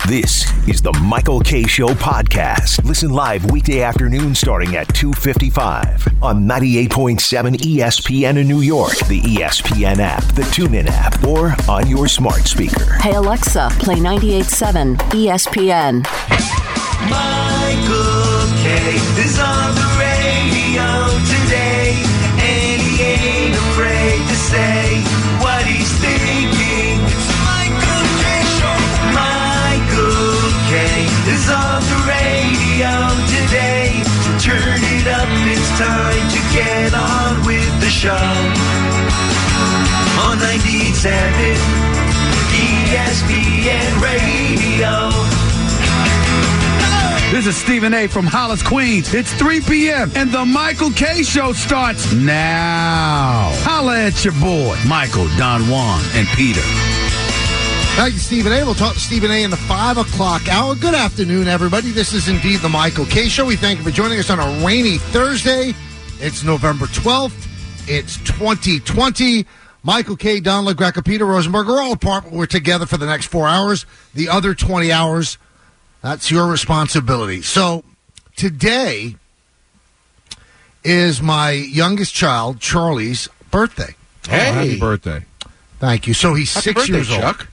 This is the Michael Kay Show podcast. Listen live weekday afternoon starting at 2:55 on 98.7 ESPN in New York, the ESPN app, the TuneIn app, or on your smart speaker. Hey Alexa, play 98.7 ESPN. Michael Kay is on the radio today, and he ain't afraid to say what he's thinking. It's the Michael Kay Show. Michael Kay is on the radio today, so turn it up. It's time to get on with the show. On 98.7 ESPN Radio. This is Stephen A. from Hollis, Queens. It's 3 p.m. and the Michael Kay Show starts now. Holla at your boy, Michael, Don Juan, and Peter. Thank you, Stephen A. We'll talk to Stephen A. in the 5 o'clock hour. Good afternoon, everybody. This is indeed the Michael Kay Show. We thank you for joining us on a rainy Thursday. It's November 12th. It's 2020. Michael Kay, Don LaGreca, Peter Rosenberg are all apart, but we're together for the next 4 hours. The other 20 hours, that's your responsibility. So today is my youngest child, Charlie's, birthday. Hey. Happy birthday. Thank you. So he's 6 years old. Chuck.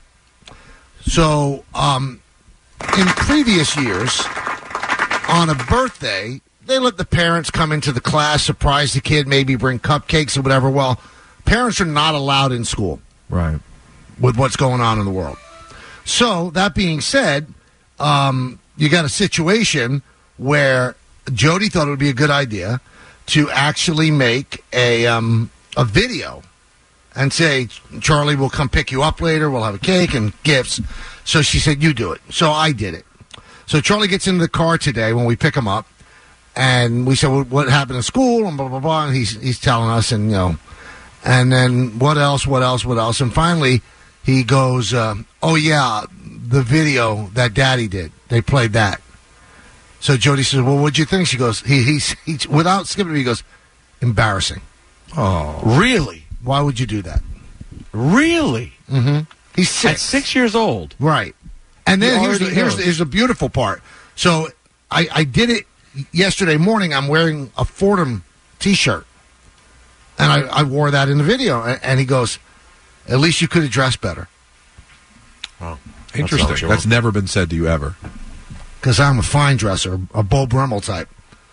So in previous years, on a birthday, they let the parents come into the class, surprise the kid, maybe bring cupcakes or whatever. Well, parents are not allowed in school. Right. With what's going on in the world. So, that being said, you got a situation where Jody thought it would be a good idea to actually make a video and say, Charlie, we'll come pick you up later. We'll have a cake and gifts. So she said, you do it. So I did it. So Charlie gets into the car today when we pick him up. And we said, well, what happened in school? And blah, blah, blah. And he's telling us. And, you know, and then what else? And finally, he goes, oh, yeah, the video that Daddy did. They played that. So Jody says, well, what'd you think? She goes, he without skipping, he goes, embarrassing. Oh. Really? Why would you do that? Really? Mm-hmm. He's 6. At 6 years old. Right. And then here's the beautiful part. So I did it yesterday morning. I'm wearing a Fordham T-shirt. And I wore that in the video. And he goes, at least you could have dressed better. Oh, interesting. That's never been said to you ever. Because I'm a fine dresser, a Bo Brummel type.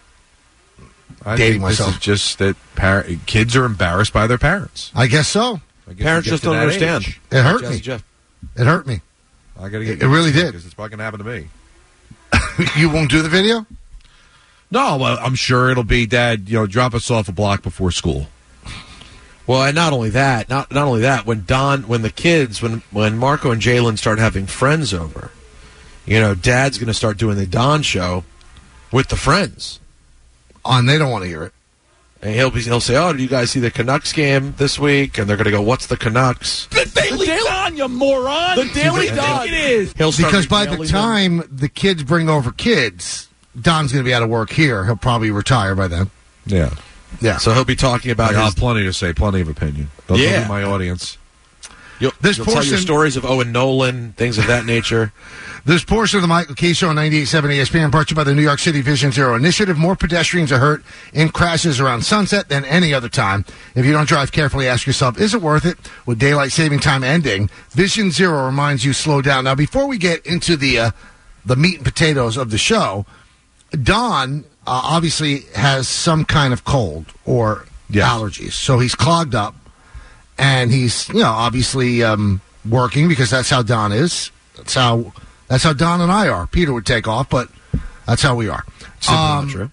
I dating think myself. This is just that kids are embarrassed by their parents. I guess so. Parents just don't understand. Age. It hurt me. It hurt me. I got to get. It really did. Because it's probably going to happen to me. You won't do the video? No, well, I'm sure it'll be, Dad, drop us off a block before school. Well, and not only that, when Marco and Jalen start having friends over, Dad's going to start doing the Don show with the friends. And they don't want to hear it. And he'll say, oh, did you guys see the Canucks game this week? And they're going to go, what's the Canucks? The Daily Don, you moron! The Daily Don! It is! Because by the time the kids bring over kids, Don's going to be out of work here. He'll probably retire by then. Yeah. Yeah. So he'll be talking about I have plenty to say, plenty of opinion. They'll be my audience. You'll tell your stories of Owen Nolan, things of that nature. This portion of the Michael Kay Show on 98.7 ESPN brought to you by the New York City Vision Zero Initiative. More pedestrians are hurt in crashes around sunset than any other time. If you don't drive carefully, ask yourself, is it worth it? With daylight saving time ending, Vision Zero reminds you slow down. Now, before we get into the meat and potatoes of the show, Don obviously has some kind of cold or allergies. So he's clogged up, and he's, obviously working because that's how Don is. That's how Don and I are. Peter would take off, but that's how we are. Simply true.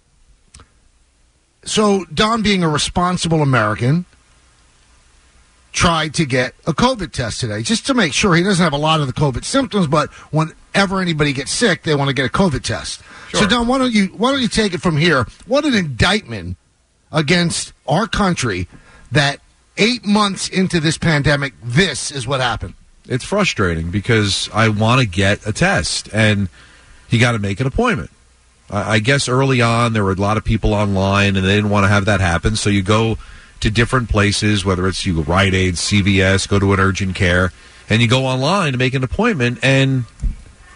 So Don, being a responsible American, tried to get a COVID test today just to make sure he doesn't have a lot of the COVID symptoms, but whenever anybody gets sick, they want to get a COVID test. Sure. So Don, why don't you take it from here? What an indictment against our country that 8 months into this pandemic, this is what happened. It's frustrating because I want to get a test, and you got to make an appointment. I guess early on there were a lot of people online, and they didn't want to have that happen, so you go to different places, whether it's you go Rite Aid, CVS, go to an urgent care, and you go online to make an appointment, and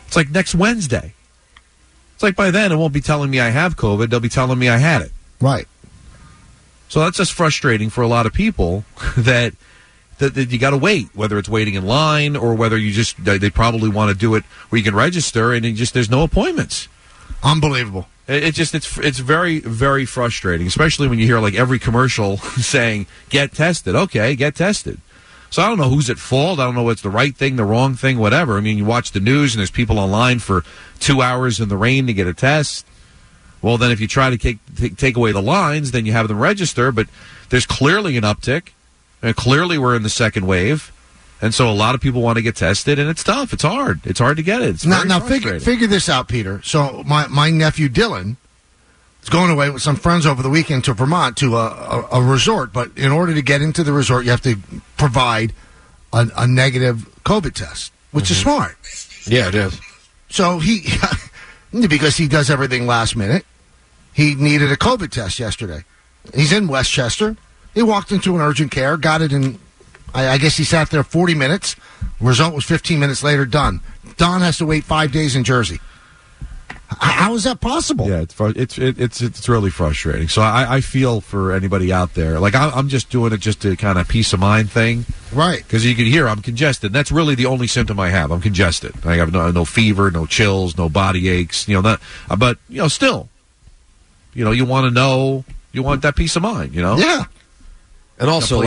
It's like next Wednesday. It's like by then it won't be telling me I have COVID. They'll be telling me I had it. Right. So that's just frustrating for a lot of people that you got to wait, whether it's waiting in line or whether they probably want to do it where you can register and there's no appointments. Unbelievable. It's very, very frustrating, especially when you hear like every commercial saying, get tested. Okay, get tested. So I don't know who's at fault. I don't know what's the right thing, the wrong thing, whatever. I mean, you watch the news and there's people online for 2 hours in the rain to get a test. Well, then if you try to take away the lines, then you have them register. But there's clearly an uptick. And clearly we're in the second wave. And so a lot of people want to get tested, and it's tough. It's hard. It's hard to get it. It's now figure this out, Peter. So my nephew Dylan is going away with some friends over the weekend to Vermont to a resort. But in order to get into the resort, you have to provide a negative COVID test, which is smart. Yeah, it is. So he, because he does everything last minute, he needed a COVID test yesterday. He's in Westchester. He walked into an urgent care, got it in, I guess he sat there 40 minutes. Result was 15 minutes later, done. Don has to wait 5 days in Jersey. How is that possible? Yeah, it's really frustrating. So I feel for anybody out there. Like I'm just doing it just to kind of peace of mind thing, right? Because you can hear I'm congested. That's really the only symptom I have. I'm congested. I have no fever, no chills, no body aches. But still, you want to know. You want that peace of mind. Yeah. And also,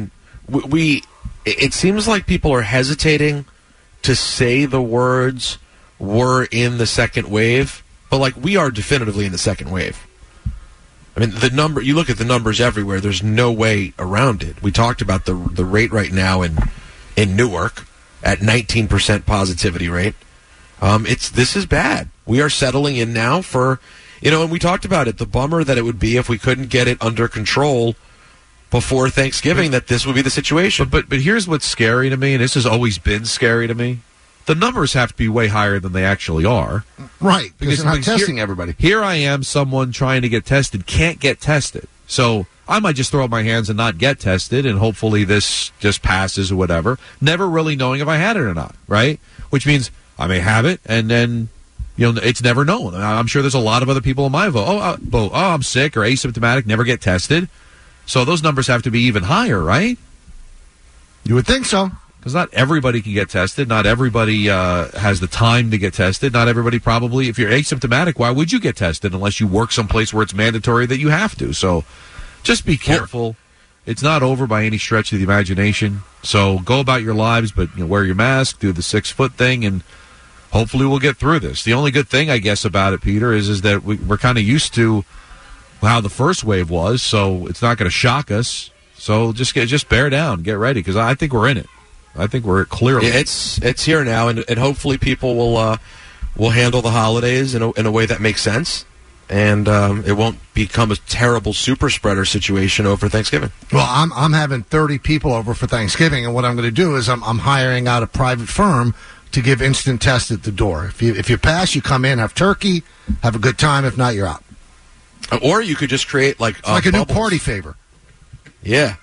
it seems like people are hesitating to say the words "we're in the second wave," but we are definitively in the second wave. I mean, you look at the numbers everywhere. There's no way around it. We talked about the rate right now in Newark at 19% positivity rate. This is bad. We are settling in now for, and we talked about it. The bummer that it would be if we couldn't get it under control before Thanksgiving, that this would be the situation. But here's what's scary to me, and this has always been scary to me. The numbers have to be way higher than they actually are. Right, because they're not testing everybody. Here I am, someone trying to get tested, can't get tested. So I might just throw up my hands and not get tested, and hopefully this just passes or whatever, never really knowing if I had it or not, right? Which means I may have it, and then it's never known. I'm sure there's a lot of other people in my boat. I'm sick or asymptomatic, never get tested. So those numbers have to be even higher, right? You would think so. Because not everybody can get tested. Not everybody has the time to get tested. Not everybody probably, if you're asymptomatic, why would you get tested unless you work someplace where it's mandatory that you have to? So just be careful. It's not over by any stretch of the imagination. So go about your lives, but wear your mask, do the 6-foot thing, and hopefully we'll get through this. The only good thing, I guess, about it, Peter, is that we're kind of used to how the first wave was, so it's not going to shock us. So just bear down, get ready, because I think we're in it. I think we're clearly. Yeah, it's here now, and hopefully people will handle the holidays in a way that makes sense, and it won't become a terrible super spreader situation over Thanksgiving. Well, I'm having 30 people over for Thanksgiving, and what I'm going to do is I'm hiring out a private firm to give instant tests at the door. If you pass, you come in, have turkey, have a good time. If not, you're out. Or you could just create like a new party favor. Yeah.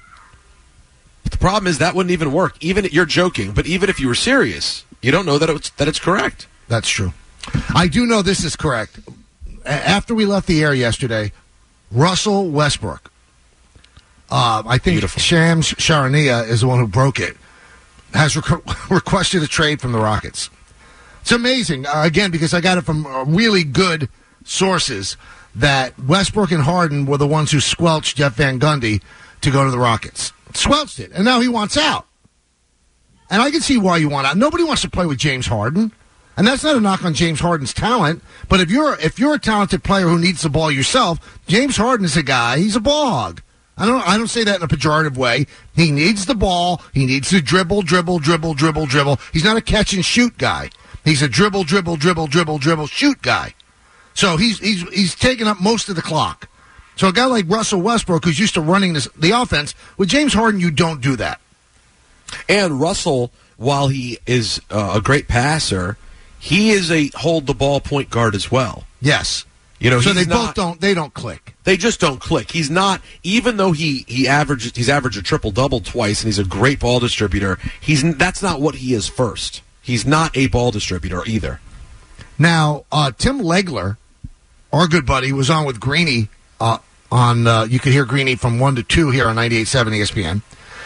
But the problem is that wouldn't even work. You're joking, but even if you were serious, you don't know that it's correct. That's true. I do know this is correct. After we left the air yesterday, Russell Westbrook, I think Beautiful. Shams Charania is the one who broke it, has requested a trade from the Rockets. It's amazing, again, because I got it from really good sources, that Westbrook and Harden were the ones who squelched Jeff Van Gundy to go to the Rockets. Squelched it, and now he wants out. And I can see why you want out. Nobody wants to play with James Harden. And that's not a knock on James Harden's talent, but if you're a talented player who needs the ball yourself, James Harden is a guy, he's a ball hog. I don't say that in a pejorative way. He needs the ball. He needs to dribble. He's not a catch and shoot guy. He's a dribble, shoot guy. So he's taking up most of the clock. So a guy like Russell Westbrook, who's used to running the offense, with James Harden, you don't do that. And Russell, while he is a great passer, he is a hold the ball point guard as well. Yes. So they both don't click. They just don't click. He's not, even though he's averaged a triple double twice and he's a great ball distributor, that's not what he is first. He's not a ball distributor either. Now, Tim Legler, our good buddy, was on with Greeny you could hear Greeny from 1 to 2 here on 98.7 ESPN.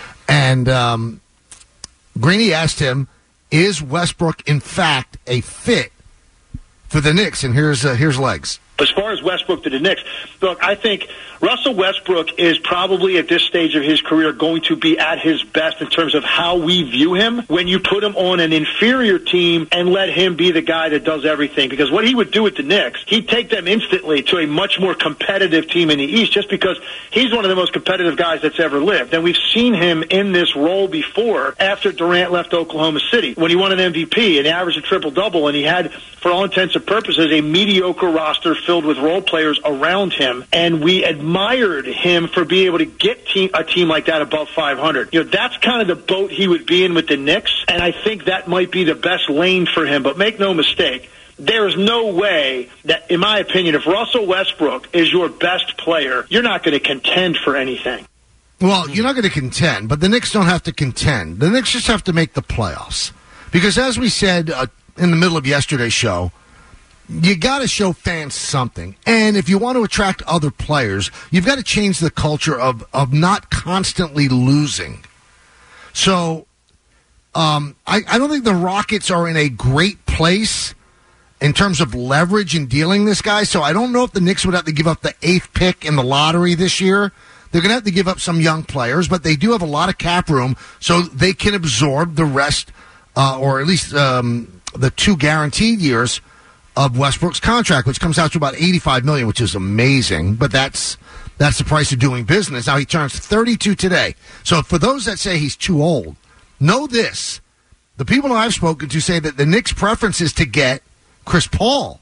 And Greeny asked him, is Westbrook, in fact, a fit for the Knicks? And here's Legs. As far as Westbrook to the Knicks, look, I think Russell Westbrook is probably at this stage of his career going to be at his best in terms of how we view him when you put him on an inferior team and let him be the guy that does everything. Because what he would do with the Knicks, he'd take them instantly to a much more competitive team in the East just because he's one of the most competitive guys that's ever lived. And we've seen him in this role before after Durant left Oklahoma City when he won an MVP and averaged a triple-double, and he had, for all intents and purposes, a mediocre roster filled with role players around him, and we admired him for being able to get a team like that above 500. That's kind of the boat he would be in with the Knicks, and I think that might be the best lane for him. But make no mistake, there is no way that, in my opinion, if Russell Westbrook is your best player, you're not going to contend for anything. Well, you're not going to contend, but the Knicks don't have to contend. The Knicks just have to make the playoffs. Because as we said in the middle of yesterday's show, you got to show fans something. And if you want to attract other players, you've got to change the culture of not constantly losing. So I don't think the Rockets are in a great place in terms of leverage in dealing this guy. So I don't know if the Knicks would have to give up the 8th pick in the lottery this year. They're going to have to give up some young players, but they do have a lot of cap room, so they can absorb the rest, or at least the 2 guaranteed years of Westbrook's contract, which comes out to about $85 million, which is amazing. But that's the price of doing business. Now he turns 32 today. So for those that say he's too old, know this: the people I've spoken to say that the Knicks' preference is to get Chris Paul.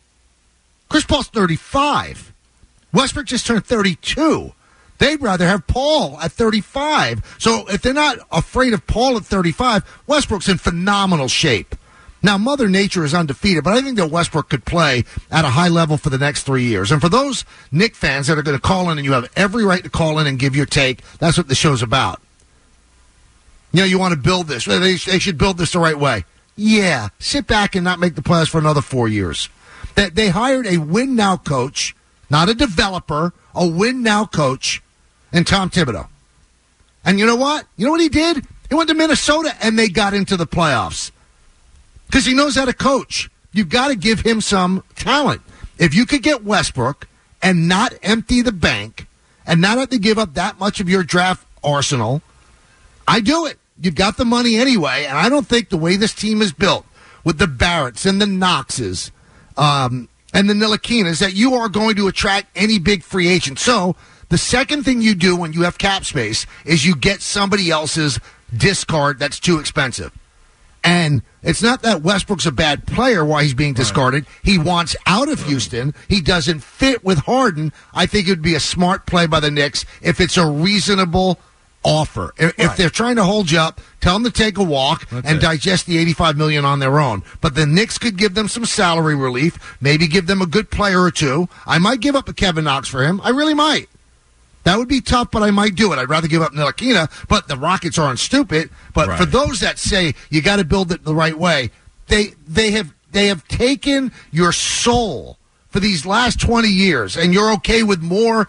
Chris Paul's 35. Westbrook just turned 32. They'd rather have Paul at 35. So if they're not afraid of Paul at 35, Westbrook's in phenomenal shape. Now, Mother Nature is undefeated, but I think that Westbrook could play at a high level for the next 3 years. And for those Knick fans that are going to call in, and you have every right to call in and give your take, that's what the show's about. You want to build this. They should build this the right way. Yeah, sit back and not make the playoffs for another 4 years. They hired a win-now coach, not a developer, a win-now coach, and Tom Thibodeau. And you know what? You know what he did? He went to Minnesota, and they got into the playoffs. Because he knows how to coach. You've got to give him some talent. If you could get Westbrook and not empty the bank and not have to give up that much of your draft arsenal, I do it. You've got the money anyway, and I don't think the way this team is built with the Barretts and the Knoxes and the Ntilikina that you are going to attract any big free agent. So the second thing you do when you have cap space is you get somebody else's discard that's too expensive. And it's not that Westbrook's a bad player while he's being discarded. Right. He wants out of Houston. He doesn't fit with Harden. I think it would be a smart play by the Knicks if it's a reasonable offer. If they're trying to hold you up, tell them to take a walk and digest the $85 million on their own. But the Knicks could give them some salary relief, maybe give them a good player or two. I might give up a Kevin Knox for him. I really might. That would be tough, but I might do it. I'd rather give up Ntilikina, but the Rockets aren't stupid. But for those that say you got to build it the right way, they have taken your soul for these last 20 years, and you're okay with more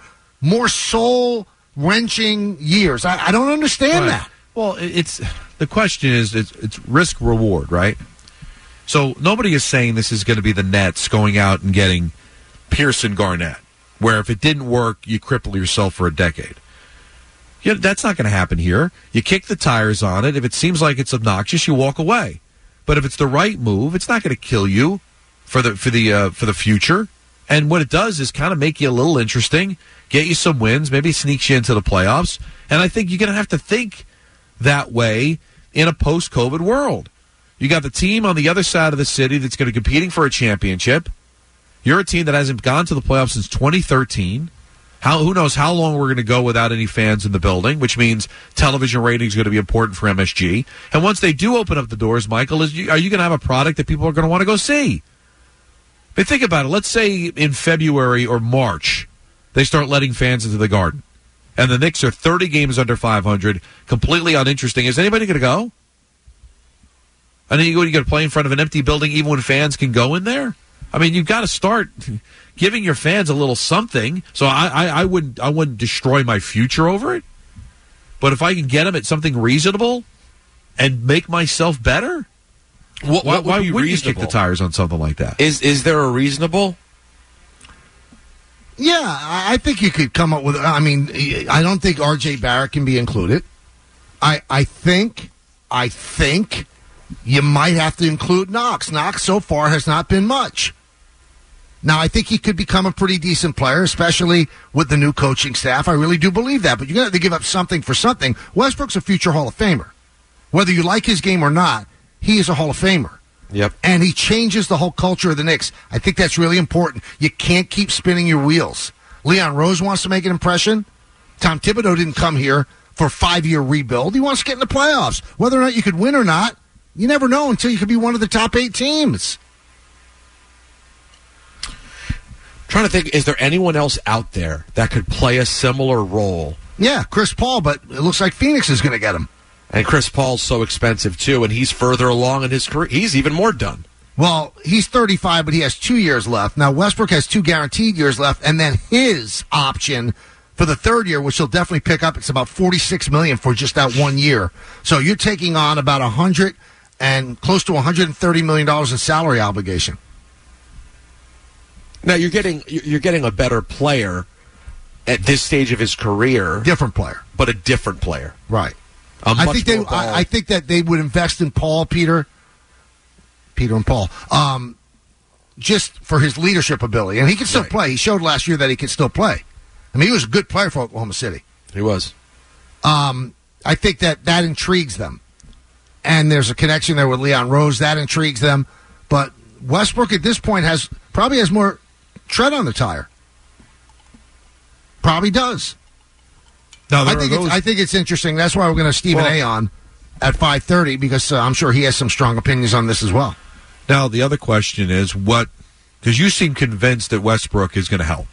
soul-wrenching years. I don't understand that. Well, the question is it's risk-reward, right? So nobody is saying this is going to be the Nets going out and getting Pearson Garnett, where if it didn't work, you cripple yourself for a decade. That's not going to happen here. You kick the tires on it. If it seems like it's obnoxious, you walk away. But if it's the right move, it's not going to kill you for the future. And what it does is kind of make you a little interesting, get you some wins, maybe sneaks you into the playoffs. And I think you're going to have to think that way in a post-COVID world. You got the team on the other side of the city that's going to be competing for a championship. You're a team that hasn't gone to the playoffs since 2013. Who knows how long we're going to go without any fans in the building, which means television ratings are going to be important for MSG. And once they do open up the doors, Michael, are you going to have a product that people are going to want to go see? But think about it. Let's say in February or March, they start letting fans into the Garden. And the Knicks are 30 games under 500, completely uninteresting. Is anybody going to go? And then you got to play in front of an empty building even when fans can go in there? I mean, you've got to start giving your fans a little something. So I wouldn't destroy my future over it. But if I can get them at something reasonable and make myself better, why would you kick the tires on something like that? Is there a reasonable? Yeah, I think you could come up with. I mean, I don't think R.J. Barrett can be included. I think you might have to include Knox. Knox so far has not been much. Now, I think he could become a pretty decent player, especially with the new coaching staff. I really do believe that. But you're going to have to give up something for something. Westbrook's a future Hall of Famer. Whether you like his game or not, he is a Hall of Famer. Yep. And he changes the whole culture of the Knicks. I think that's really important. You can't keep spinning your wheels. Leon Rose wants to make an impression. Tom Thibodeau didn't come here for a 5-year rebuild. He wants to get in the playoffs. Whether or not you could win or not, you never know until you could be one of the top 8 teams. Trying to think, is there anyone else out there that could play a similar role? Yeah, Chris Paul, but it looks like Phoenix is going to get him. And Chris Paul's so expensive, too, and he's further along in his career. He's even more done. Well, he's 35, but he has 2 years left. Now, Westbrook has 2 guaranteed years left, and then his option for the 3rd year, which he'll definitely pick up, it's about $46 million for just that 1 year. So you're taking on about $100 and close to $130 million in salary obligation. Now you're getting a better player at this stage of his career. Different player, but a different player, right? I think that they would invest in Paul, Peter and Paul, just for his leadership ability, and he can still play. He showed last year that he could still play. I mean, he was a good player for Oklahoma City. He was. I think that intrigues them, and there's a connection there with Leon Rose that intrigues them. But Westbrook at this point probably has more tread on the tire. Probably does. No, I think it's interesting. That's why we're going to Stephen A. on at 5:30 because I'm sure he has some strong opinions on this as well. Now, the other question is because you seem convinced that Westbrook is going to help.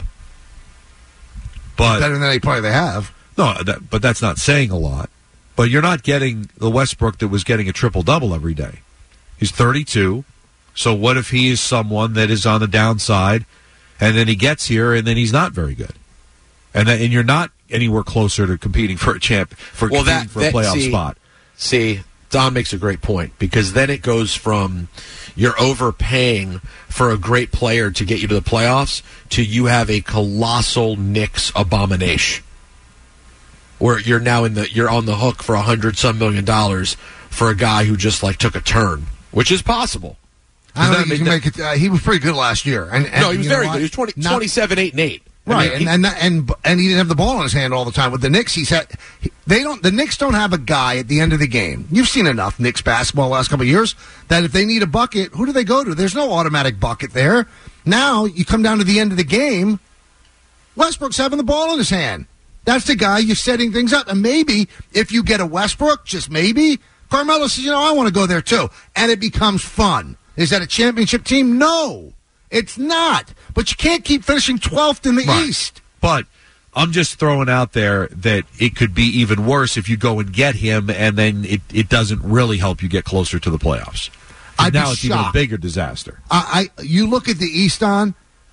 But better than any player they have. No, but that's not saying a lot. But you're not getting the Westbrook that was getting a triple-double every day. He's 32. So what if he is someone that is on the downside, and then he gets here, and then he's not very good, and you're not anywhere closer to competing for a playoff spot. See, Don makes a great point because then it goes from you're overpaying for a great player to get you to the playoffs to you have a colossal Knicks abomination, where you're now you're on the hook for $100-some million for a guy who just took a turn, which is possible. I don't think you can make it. He was pretty good last year. No, he was very good. He was 27, 8, and 8. Right, and he didn't have the ball in his hand all the time. With the Knicks, the Knicks don't have a guy at the end of the game. You've seen enough Knicks basketball the last couple of years that if they need a bucket, who do they go to? There's no automatic bucket there. Now you come down to the end of the game, Westbrook's having the ball in his hand. That's the guy you're setting things up. And maybe if you get a Westbrook, just maybe, Carmelo says, I want to go there too. And it becomes fun. Is that a championship team? No, it's not. But you can't keep finishing 12th in the East. But I'm just throwing out there that it could be even worse if you go and get him, and then it doesn't really help you get closer to the playoffs. Now it's even a bigger disaster. You look at the East I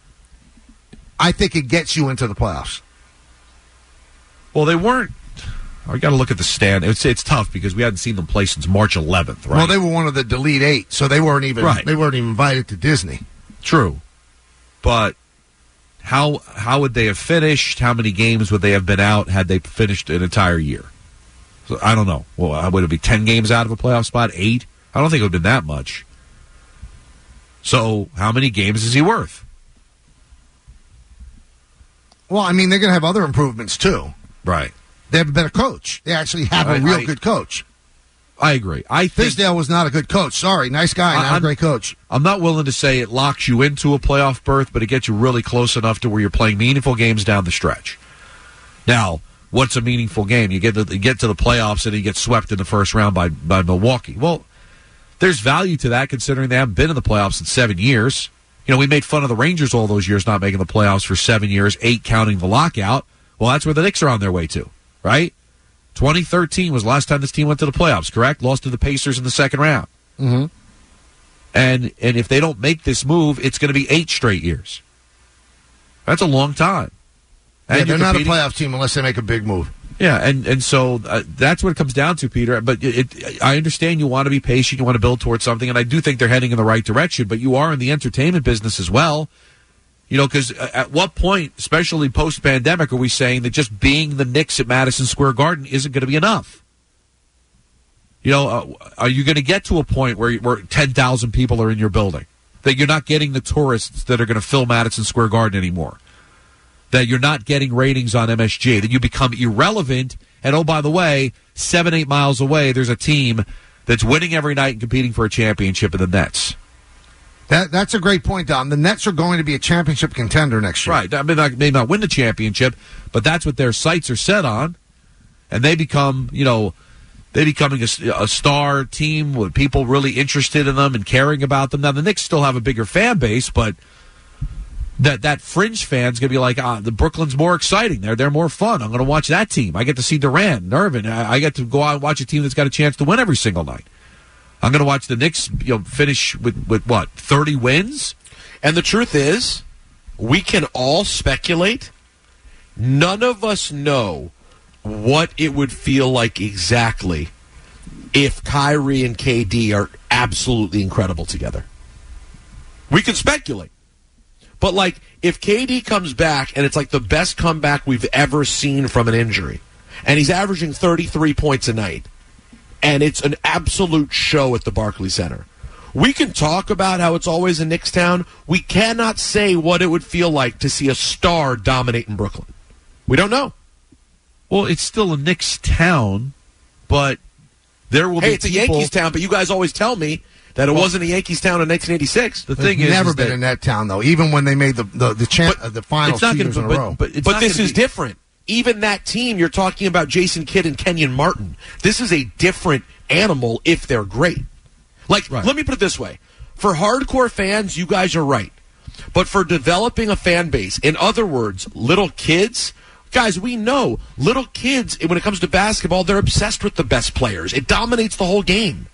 think it gets you into the playoffs. Well, they weren't. I got to look at the stand. It's tough because we hadn't seen them play since March 11th, right? Well, they were one of the Elite 8, so they weren't even invited to Disney. True, but how would they have finished? How many games would they have been out had they finished an entire year? So, I don't know. Well, would it be 10 games out of a playoff spot? 8? I don't think it would have been that much. So, how many games is he worth? Well, I mean, they're going to have other improvements too. Right. They have a better coach. They actually have a real good coach. I agree. I think Fizdale was not a good coach. Sorry, nice guy, not a great coach. I'm not willing to say it locks you into a playoff berth, but it gets you really close enough to where you're playing meaningful games down the stretch. Now, what's a meaningful game? You get to the playoffs and you get swept in the first round by Milwaukee. Well, there's value to that considering they haven't been in the playoffs in 7 years. We made fun of the Rangers all those years not making the playoffs for 7 years, 8 counting the lockout. Well, that's where the Knicks are on their way to, right? 2013 was the last time this team went to the playoffs, correct? Lost to the Pacers in the second round. Mm-hmm. And if they don't make this move, it's going to be 8 straight years. That's a long time. And they're not a playoff team unless they make a big move. Yeah, and so that's what it comes down to, Peter. But I understand you want to be patient, you want to build towards something, and I do think they're heading in the right direction. But you are in the entertainment business as well. You know, because at what point, especially post-pandemic, are we saying that just being the Knicks at Madison Square Garden isn't going to be enough? You know, are you going to get to a point where 10,000 people are in your building? That you're not getting the tourists that are going to fill Madison Square Garden anymore? That you're not getting ratings on MSG? That you become irrelevant? And, oh, by the way, 7-8 miles away, there's a team that's winning every night and competing for a championship in the Nets. That's a great point, Don. The Nets are going to be a championship contender next year. Right. I mean, they may not win the championship, but that's what their sights are set on. And they become, they're becoming a star team with people really interested in them and caring about them. Now, the Knicks still have a bigger fan base, but that fringe fan's going to be like, the Brooklyn's more exciting. They're more fun. I'm going to watch that team. I get to see Durant, Irvin. I get to go out and watch a team that's got a chance to win every single night. I'm going to watch the Knicks finish with what, 30 wins? And the truth is, we can all speculate. None of us know what it would feel like exactly if Kyrie and KD are absolutely incredible together. We can speculate. But, if KD comes back and it's like the best comeback we've ever seen from an injury, and he's averaging 33 points a night, and it's an absolute show at the Barclays Center, we can talk about how it's always a Knicks town. We cannot say what it would feel like to see a star dominate in Brooklyn. We don't know. Well, it's still a Knicks town, but there will be it's a Yankees town, but you guys always tell me that it wasn't a Yankees town in 1986. The thing is, never been in that town, though, even when they made the final 2 years in a row. But this is different. Even that team, you're talking about Jason Kidd and Kenyon Martin. This is a different animal if they're great. Let me put it this way. For hardcore fans, you guys are right. But for developing a fan base, in other words, little kids, guys, we know little kids, when it comes to basketball, they're obsessed with the best players. It dominates the whole game.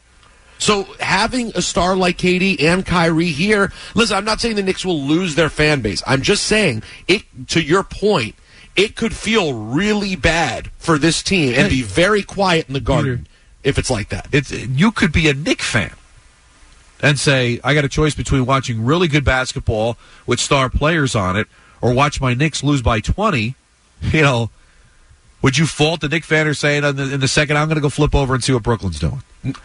So having a star like KD and Kyrie here, listen, I'm not saying the Knicks will lose their fan base. I'm just saying, to your point, it could feel really bad for this team and be very quiet in the Garden if it's like that. You could be a Knicks fan and say, I got a choice between watching really good basketball with star players on it or watch my Knicks lose by 20. Would you fault the Knicks fan or saying in the second, I'm going to go flip over and see what Brooklyn's doing?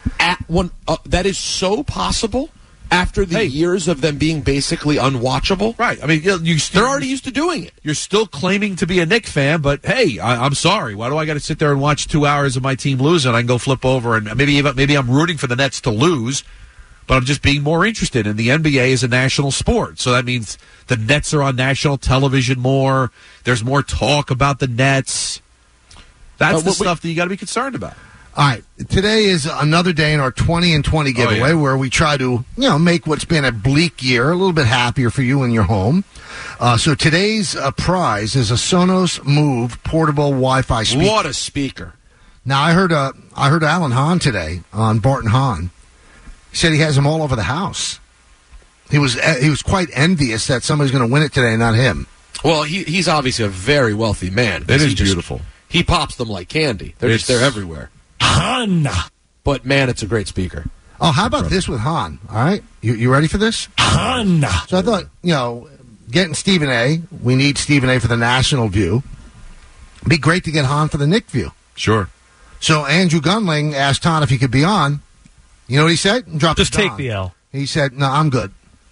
That is so possible after the years of them being basically unwatchable. Right. I mean, they're already used to doing it. You're still claiming to be a Knicks fan, but hey, I'm sorry. Why do I got to sit there and watch 2 hours of my team lose and I can go flip over and maybe I'm rooting for the Nets to lose, but I'm just being more interested. And the NBA is a national sport, so that means the Nets are on national television more. There's more talk about the Nets. That's the stuff that you got to be concerned about. All right, today is another day in our 20 and 20 giveaway where we try to, make what's been a bleak year a little bit happier for you in your home. So today's prize is a Sonos Move portable Wi-Fi speaker. What a speaker! Now I heard Alan Hahn today on Barton Hahn. He said he has them all over the house. He was quite envious that somebody's going to win it today, not him. Well, he's obviously a very wealthy man. It is beautiful. He pops them like candy. They're everywhere. Han! But, man, it's a great speaker. Oh, how about this with Han? All right? You ready for this? Han! So I thought, getting Stephen A. We need Stephen A. for the national view. It'd be great to get Han for the Nick view. Sure. So Andrew Gunling asked Han if he could be on. You know what he said? Just take the L. He said, no, I'm good.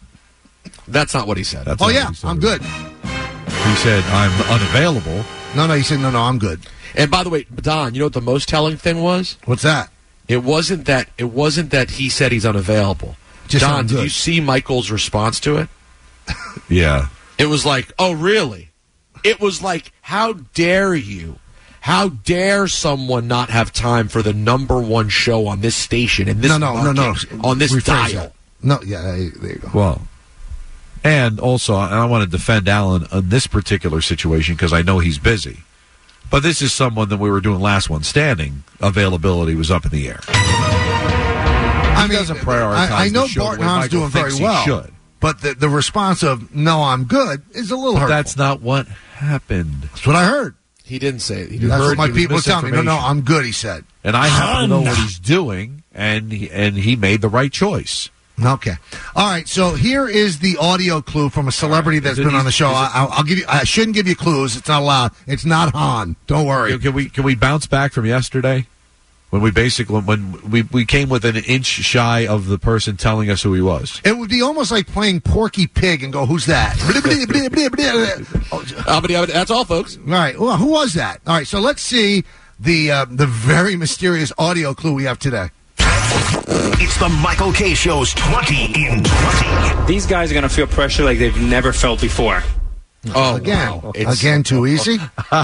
That's not what he said. I'm good. He said, I'm unavailable. No, he said, no, I'm good. And by the way, Don, you know what the most telling thing was? What's that? It wasn't that he said he's unavailable. Don, did you see Michael's response to it? Yeah. It was like, oh, really? It was like, how dare you? How dare someone not have time for the number one show on this station in this market, on this dial? That. No, yeah, there you go. Well, and also, I want to defend Alan on this particular situation because I know he's busy. But this is someone that we were doing last one standing. Availability was up in the air. I mean, doesn't prioritize. I know the show the Bart way Hahn's Michael doing very thinks he well, should. but the response of "No, I'm good" is a little hurtful. That's not what happened. That's what I heard. He didn't say it. That's what my it was people tell me. No, misinformation. I'm good. He said. And I happen to know what he's doing, and he made the right choice. Okay. All right. So here is the audio clue from a celebrity that's been on the show. I'll give you. I shouldn't give you clues. It's not allowed. It's not Hahn. Don't worry. Can we bounce back from yesterday when we came within an inch shy of the person telling us who he was? It would be almost like playing Porky Pig and go, "Who's that?" That's all, folks. All right. Well, who was that? All right. So let's see the very mysterious audio clue we have today. It's the Michael K. Show's 20 in 20. These guys are going to feel pressure like they've never felt before. Oh, Again. wow. Again, too easy?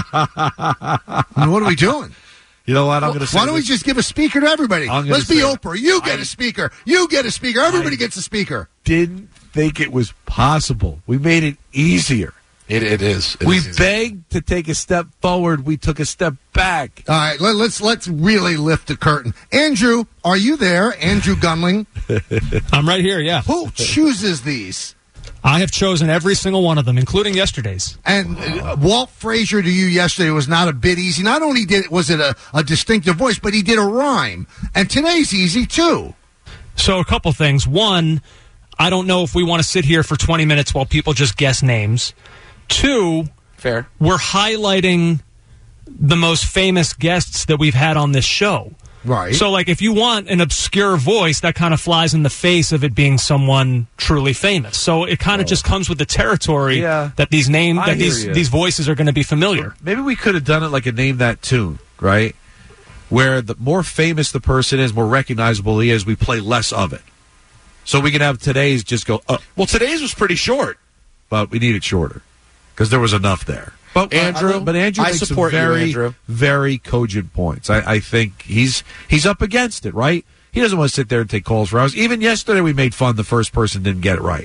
I mean, what are we doing? You know what? I'm going to say. Why don't we just give a speaker to everybody? I'm gonna Let's be say- Oprah. You get a speaker. You get a speaker. Everybody gets a speaker. Didn't think it was possible. We made it easier. It is. It We is easy. begged to take a step forward. We took a step back. All right, let's really lift the curtain. Andrew, are you there? Andrew Gunling. I'm right here, yeah. Who chooses these? I have chosen every single one of them, including yesterday's. And Walt Frazier to you yesterday was not a bit easy. Not only was it a distinctive voice, but he did a rhyme. And today's easy, too. So a couple things. One, I don't know if we want to sit here for 20 minutes while people just guess names. Two, Fair. we're highlighting the most famous guests that we've had on this show. Right. So, like, if you want an obscure voice, that kind of flies in the face of it being someone truly famous. So it kind of just comes with the territory that these these voices are going to be familiar. Maybe we could have done it like a Name That Tune, right? Where the more famous the person is, more recognizable he is, we play less of it. So we can have today's just go, Well, today's was pretty short. but we need it shorter because there was enough there. But Andrew, Andrew I makes support some you, very, Andrew. very cogent points. I think he's up against it, right? He doesn't want to sit there and take calls for hours. Even yesterday, we made fun the first person didn't get it right.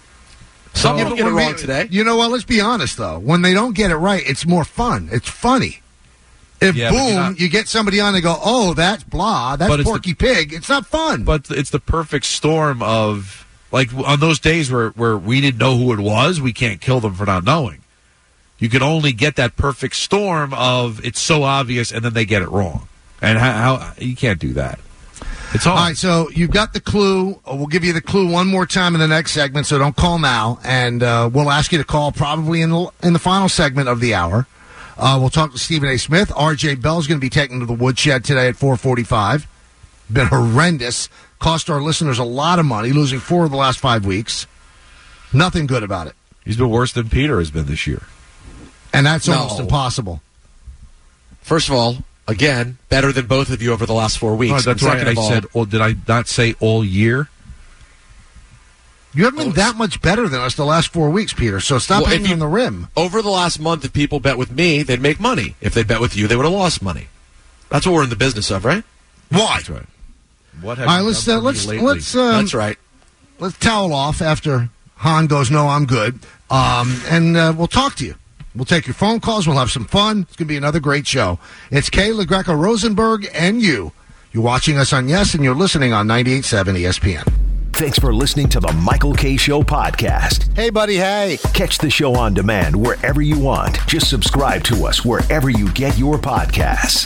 Some Yeah, people but get it when wrong today. You know what? Let's be honest, though. When they don't get it right, it's more fun. It's funny. If Yeah, but you're boom, not- you get somebody on and go, "Oh, that's blah, But that's it's Porky Pig." It's not fun. But it's the perfect storm of, like, on those days where we didn't know who it was, we can't kill them for not knowing. You can only get that perfect storm of it's so obvious and then they get it wrong. And how you can't do that. It's hard. All right, so you've got the clue. We'll give you the clue one more time in the next segment, so don't call now. And we'll ask you to call probably in the final segment of the hour. We'll talk to Stephen A. Smith. R.J. Bell's going to be taken to the woodshed today at 4:45. Been horrendous. Cost our listeners a lot of money, losing 4 of the last 5 weeks. Nothing good about it. He's been worse than Peter has been this year. And that's No. almost impossible. First of all, again, better than both of you over the last 4 weeks. Oh, that's And right. second I of all, said, well, did I not say all year? You haven't been that much better than us the last 4 weeks, Peter, so stop Well, if hanging you- on the rim. over the last month, if people bet with me, they'd make money. If they bet with you, they would have lost money. That's what we're in the business of, right? Why? That's right. What have All right, you let's done for me lately? That's right. Let's towel off after Han goes, "No, I'm good," and we'll talk to you. We'll take your phone calls. We'll have some fun. It's going to be another great show. It's Kay LaGreca Rosenberg and you. You're watching us on Yes, and you're listening on 98.7 ESPN. Thanks for listening to the Michael K. Show podcast. Hey, buddy, hey. Catch the show on demand wherever you want. Just subscribe to us wherever you get your podcasts.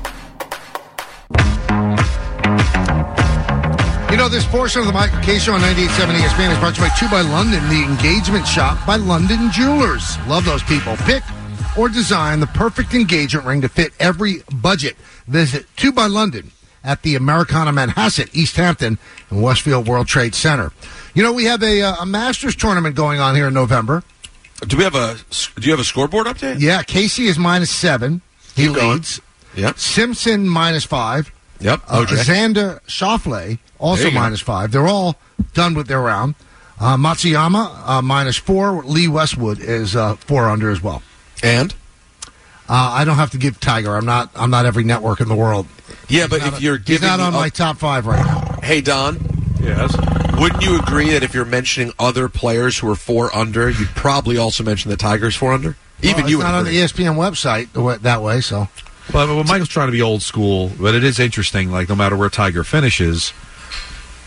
You know, this portion of the Michael K. Show on 98.7 ESPN is brought to you by 2 by London, the engagement shop by London Jewelers. Love those people. Pick or design the perfect engagement ring to fit every budget. Visit 2 by London at the Americana Manhasset, East Hampton, and Westfield World Trade Center. You know, we have a Masters tournament going on here in November. Do you have a scoreboard update? Yeah, Casey is -7. He Keep going. leads. Yep. Simpson -5. Yep. OJ. Xander Schauffele also There you go. -5. They're all done with their round. Matsuyama -4. Lee Westwood is 4 under as well. And I don't have to give Tiger. I'm not every network in the world. yeah, but if you're He's giving not on the- my top 5 right now. Hey Don, Yes. wouldn't you agree that if you're mentioning other players who are 4 under, you'd probably also mention the Tigers 4 under? Even Well, you it's would not on agree. the ESPN website that way. So Well, Michael's trying to be old school, but it is interesting. Like, no matter where Tiger finishes,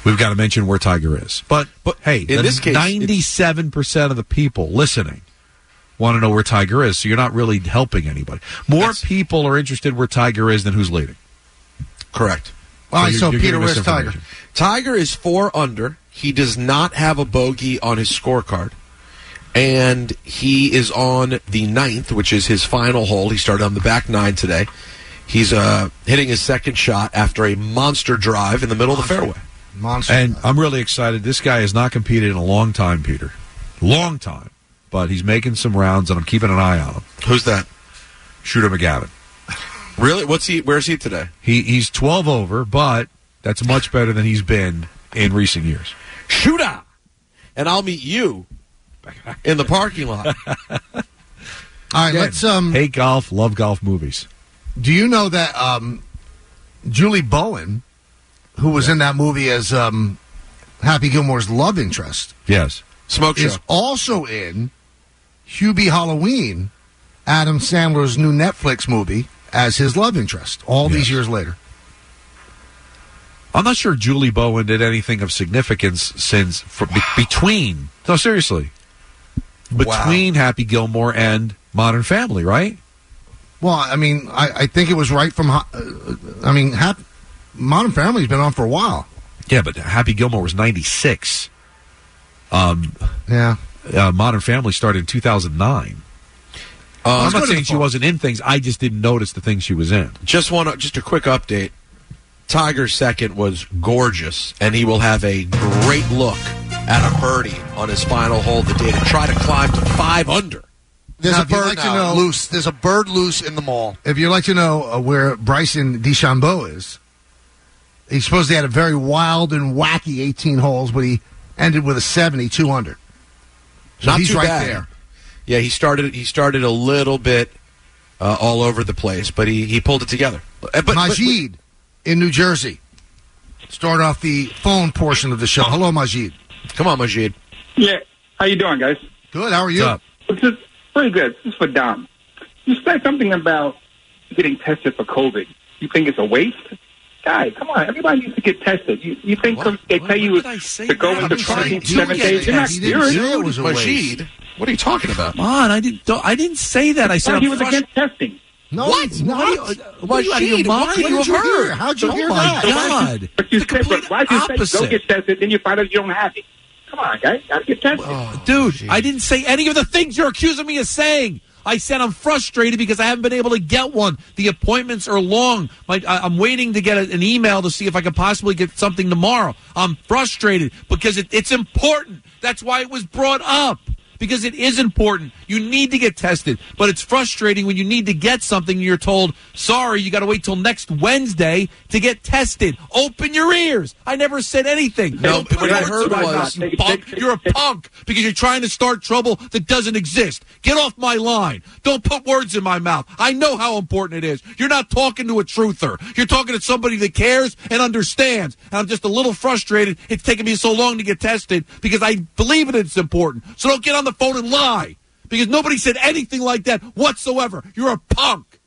we've got to mention where Tiger is. But hey, in this case, 97% of the people listening want to know where Tiger is, so you're not really helping anybody. More people are interested where Tiger is than who's leading. Correct. All right, so you're Peter, giving where's Tiger? misinformation. Tiger is 4 under. He does not have a bogey on his scorecard. And he is on the 9th, which is his final hole. He started on the back 9 today. He's hitting his second shot after a monster drive in the middle of the fairway. Monster. And I'm really excited. This guy has not competed in a long time, Peter. Long time. But he's making some rounds, and I'm keeping an eye on him. Who's that? Shooter McGavin. Really? Where's he today? He's 12 over, but that's much better than he's been in recent years. Shooter! And I'll meet you in the parking lot. All right, let's... hate golf, love golf movies. Do you know that Julie Bowen, who was in that movie as Happy Gilmore's love interest... Yes. Smoke Show. ...is also in Hubie Halloween, Adam Sandler's new Netflix movie, as his love interest, all these years later. I'm not sure Julie Bowen did anything of significance since... between... No, seriously. Between Happy Gilmore and Modern Family, right? Well, I mean, I think it was right from... Modern Family's been on for a while. Yeah, but Happy Gilmore was 96. Modern Family started in 2009. I'm not saying she wasn't in things. I just didn't notice the things she was in. Just a quick update. Tiger's second was gorgeous, and he will have a great look at a birdie on his final hole today to try to climb to 5 under. There's a bird loose. There's a bird loose in the mall. If you'd like to know where Bryson DeChambeau is, he supposedly had a very wild and wacky 18 holes, but he ended with a 72 under. So Not he's too right bad. there. Yeah, he started a little bit all over the place, but he pulled it together. Majid in New Jersey. Start off the phone portion of the show. Hello, Majid. Come on, Majid. Yeah. How you doing, guys? Good. How are you? This is pretty good. This is for Dom. You said something about getting tested for COVID. You think it's a waste? Guys, come on. Everybody needs to get tested. You think they tell you to go into quarantine 7 days? You're not serious. Majid, what are you talking about? Come on, I didn't say that. I said he was against testing. No, what? What? What did you hear? How'd you hear that? Oh, my God. But you said, why did you say go get tested, then you find out you don't have it? Come on, guys. Got to get tested. Dude, I didn't say any of the things you're accusing me of saying. I said I'm frustrated because I haven't been able to get one. The appointments are long. I'm waiting to get an email to see if I can possibly get something tomorrow. I'm frustrated because it's important. That's why it was brought up. Because it is important. You need to get tested. But it's frustrating when you need to get something and you're told, sorry, you got to wait till next Wednesday to get tested. Open your ears. I never said anything. No, what I heard was... You punk. You're a punk because you're trying to start trouble that doesn't exist. Get off my line. Don't put words in my mouth. I know how important it is. You're not talking to a truther. You're talking to somebody that cares and understands. And I'm just a little frustrated. It's taken me so long to get tested because I believe it's important. So don't get on the phone and lie because nobody said anything like that whatsoever. You're a punk.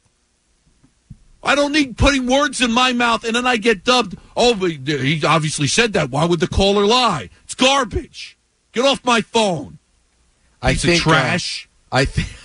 I don't need putting words in my mouth and then I get dubbed. Oh, he obviously said that. Why would the caller lie? It's garbage. Get off my phone. It's trash. I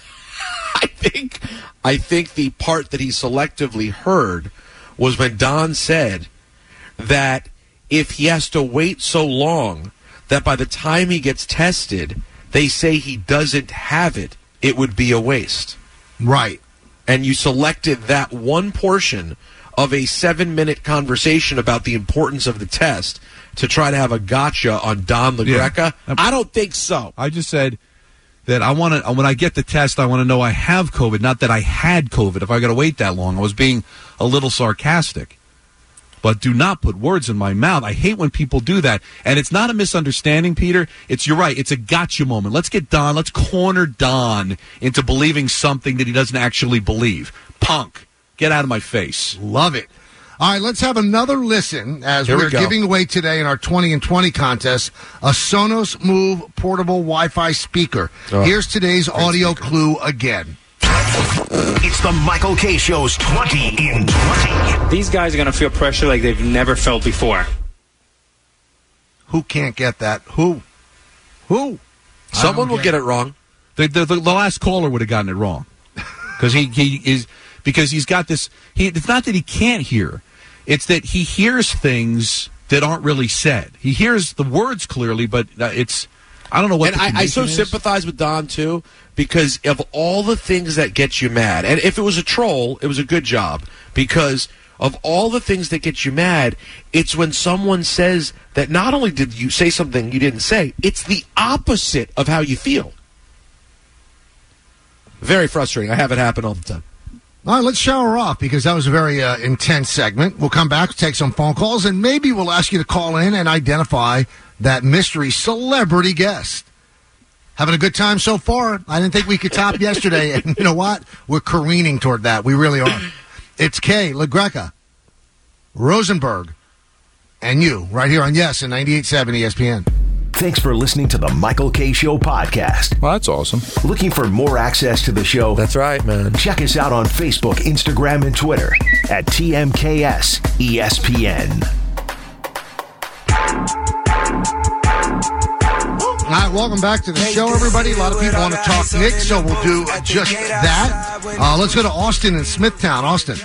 think the part that he selectively heard was when Don said that if he has to wait so long that by the time he gets tested, they say he doesn't have it, it would be a waste. Right. And you selected that one portion of a 7-minute conversation about the importance of the test to try to have a gotcha on Don LaGreca. Yeah. I don't think so. I just said that I want to, when I get the test, I want to know I have COVID, not that I had COVID if I got to wait that long. I was being a little sarcastic. But do not put words in my mouth. I hate when people do that. And it's not a misunderstanding, Peter. You're right. It's a gotcha moment. Let's corner Don into believing something that he doesn't actually believe. Punk. Get out of my face. Love it. All right, let's have another listen as we're giving away today in our 20 and 20 contest a Sonos Move portable Wi-Fi speaker. Here's today's audio clue again. It's the Michael K. Show's 20 in 20. These guys are going to feel pressure like they've never felt before. Who can't get that? Who? Someone will get it wrong. The last caller would have gotten it wrong because he's got this. It's not that he can't hear; it's that he hears things that aren't really said. He hears the words clearly, but it's. I don't know what. And I so sympathize with Don too, because of all the things that get you mad. And if it was a troll, it was a good job, because of all the things that get you mad, it's when someone says that not only did you say something you didn't say, it's the opposite of how you feel. Very frustrating. I have it happen all the time. All right, let's shower off because that was a very intense segment. We'll come back, take some phone calls, and maybe we'll ask you to call in and identify that mystery celebrity guest. Having a good time so far. I didn't think we could top yesterday, and you know what? We're careening toward that. We really are. It's Kay, LaGreca, Rosenberg, and you right here on Yes and 98.7 ESPN. Thanks for listening to the Michael K. Show podcast. Well, that's awesome. Looking for more access to the show? That's right, man. Check us out on Facebook, Instagram, and Twitter at TMKS ESPN. All right, welcome back to the show, everybody. A lot of people want to talk Knicks, so we'll do just that. Let's go to Austin in Smithtown. Austin.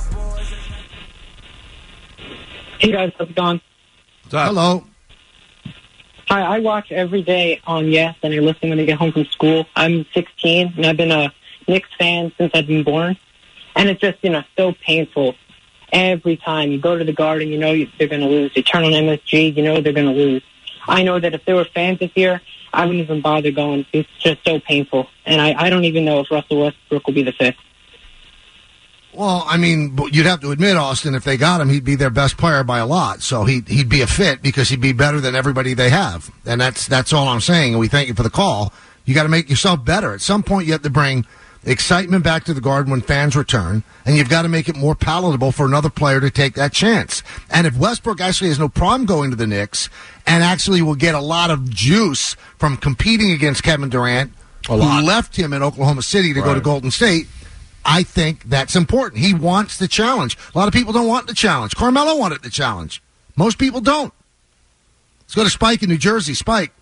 Hey, guys. How's it going? Hello. Hi, I watch every day on Yes, and I listen when I get home from school. I'm 16, and I've been a Knicks fan since I've been born. And it's just, so painful. Every time you go to the Garden, you know they're going to lose. You turn on MSG, you know they're going to lose. I know that if there were fans this year, I wouldn't even bother going. It's just so painful. And I don't even know if Russell Westbrook will be the fifth. Well, I mean, you'd have to admit, Austin, if they got him, he'd be their best player by a lot. So he'd be a fit because he'd be better than everybody they have. And that's all I'm saying. And we thank you for the call. You got to make yourself better. At some point, you have to bring excitement back to the Garden when fans return, and you've got to make it more palatable for another player to take that chance. And if Westbrook actually has no problem going to the Knicks and actually will get a lot of juice from competing against Kevin Durant, who left him in Oklahoma City to go to Golden State, I think that's important. He wants the challenge. A lot of people don't want the challenge. Carmelo wanted the challenge. Most people don't. Let's go to Spike in New Jersey. Spike.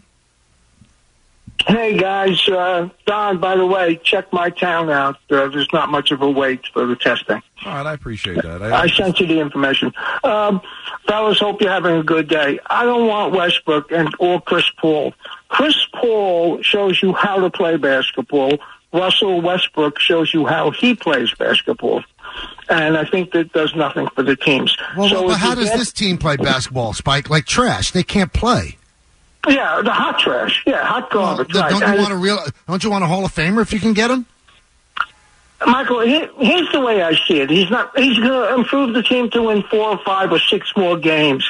Hey, guys. Don, by the way, check my town out. There's not much of a wait for the testing. All right, I appreciate that. I sent you the information. Fellas, hope you're having a good day. I don't want Westbrook or Chris Paul. Chris Paul shows you how to play basketball. Russell Westbrook shows you how he plays basketball. And I think that does nothing for the teams. Well, but how does this team play basketball, Spike? Like trash. They can't play. Yeah, the hot trash. Yeah, hot garbage. Well, right. Don't you want a Hall of Famer if you can get him? Michael, here's the way I see it. He's going to improve the team to win 4 or 5 or 6 more games.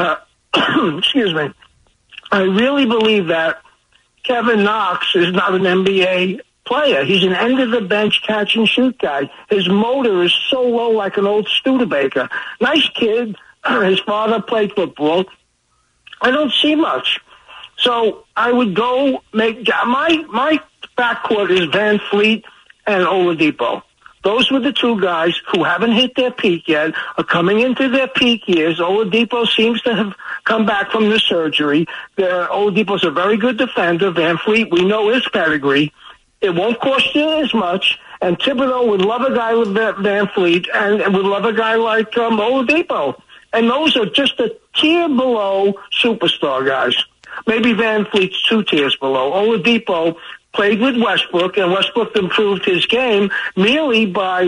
Excuse me. I really believe that Kevin Knox is not an NBA player. He's an end-of-the-bench catch-and-shoot guy. His motor is so low like an old Studebaker. Nice kid. His father played football. I don't see much. So I would go make my backcourt is Van Fleet and Oladipo. Those were the two guys who haven't hit their peak yet, are coming into their peak years. Oladipo seems to have come back from the surgery. Oladipo's a very good defender. Van Fleet, we know his pedigree. It won't cost you as much. And Thibodeau would love a guy with Van Fleet and would love a guy like Oladipo. And those are just a tier below superstar guys. Maybe Van Fleet's 2 tiers below. Oladipo played with Westbrook, and Westbrook improved his game merely by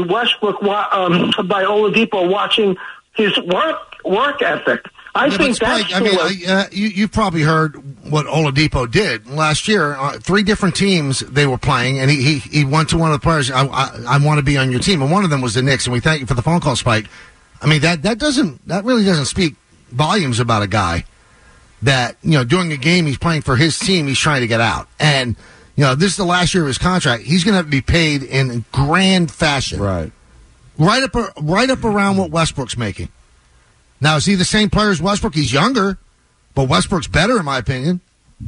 by Oladipo watching his work ethic. I think Spike, that's you've probably heard what Oladipo did last year. 3 different teams they were playing, and he went to one of the players. I want to be on your team, and one of them was the Knicks. And we thank you for the phone call, Spike. I mean that really doesn't speak volumes about a guy that during a game he's playing for his team, he's trying to get out, and this is the last year of his contract. He's going to have to be paid in grand fashion, right up around what Westbrook's making. Now, is he the same player as Westbrook? He's younger, but Westbrook's better in my opinion.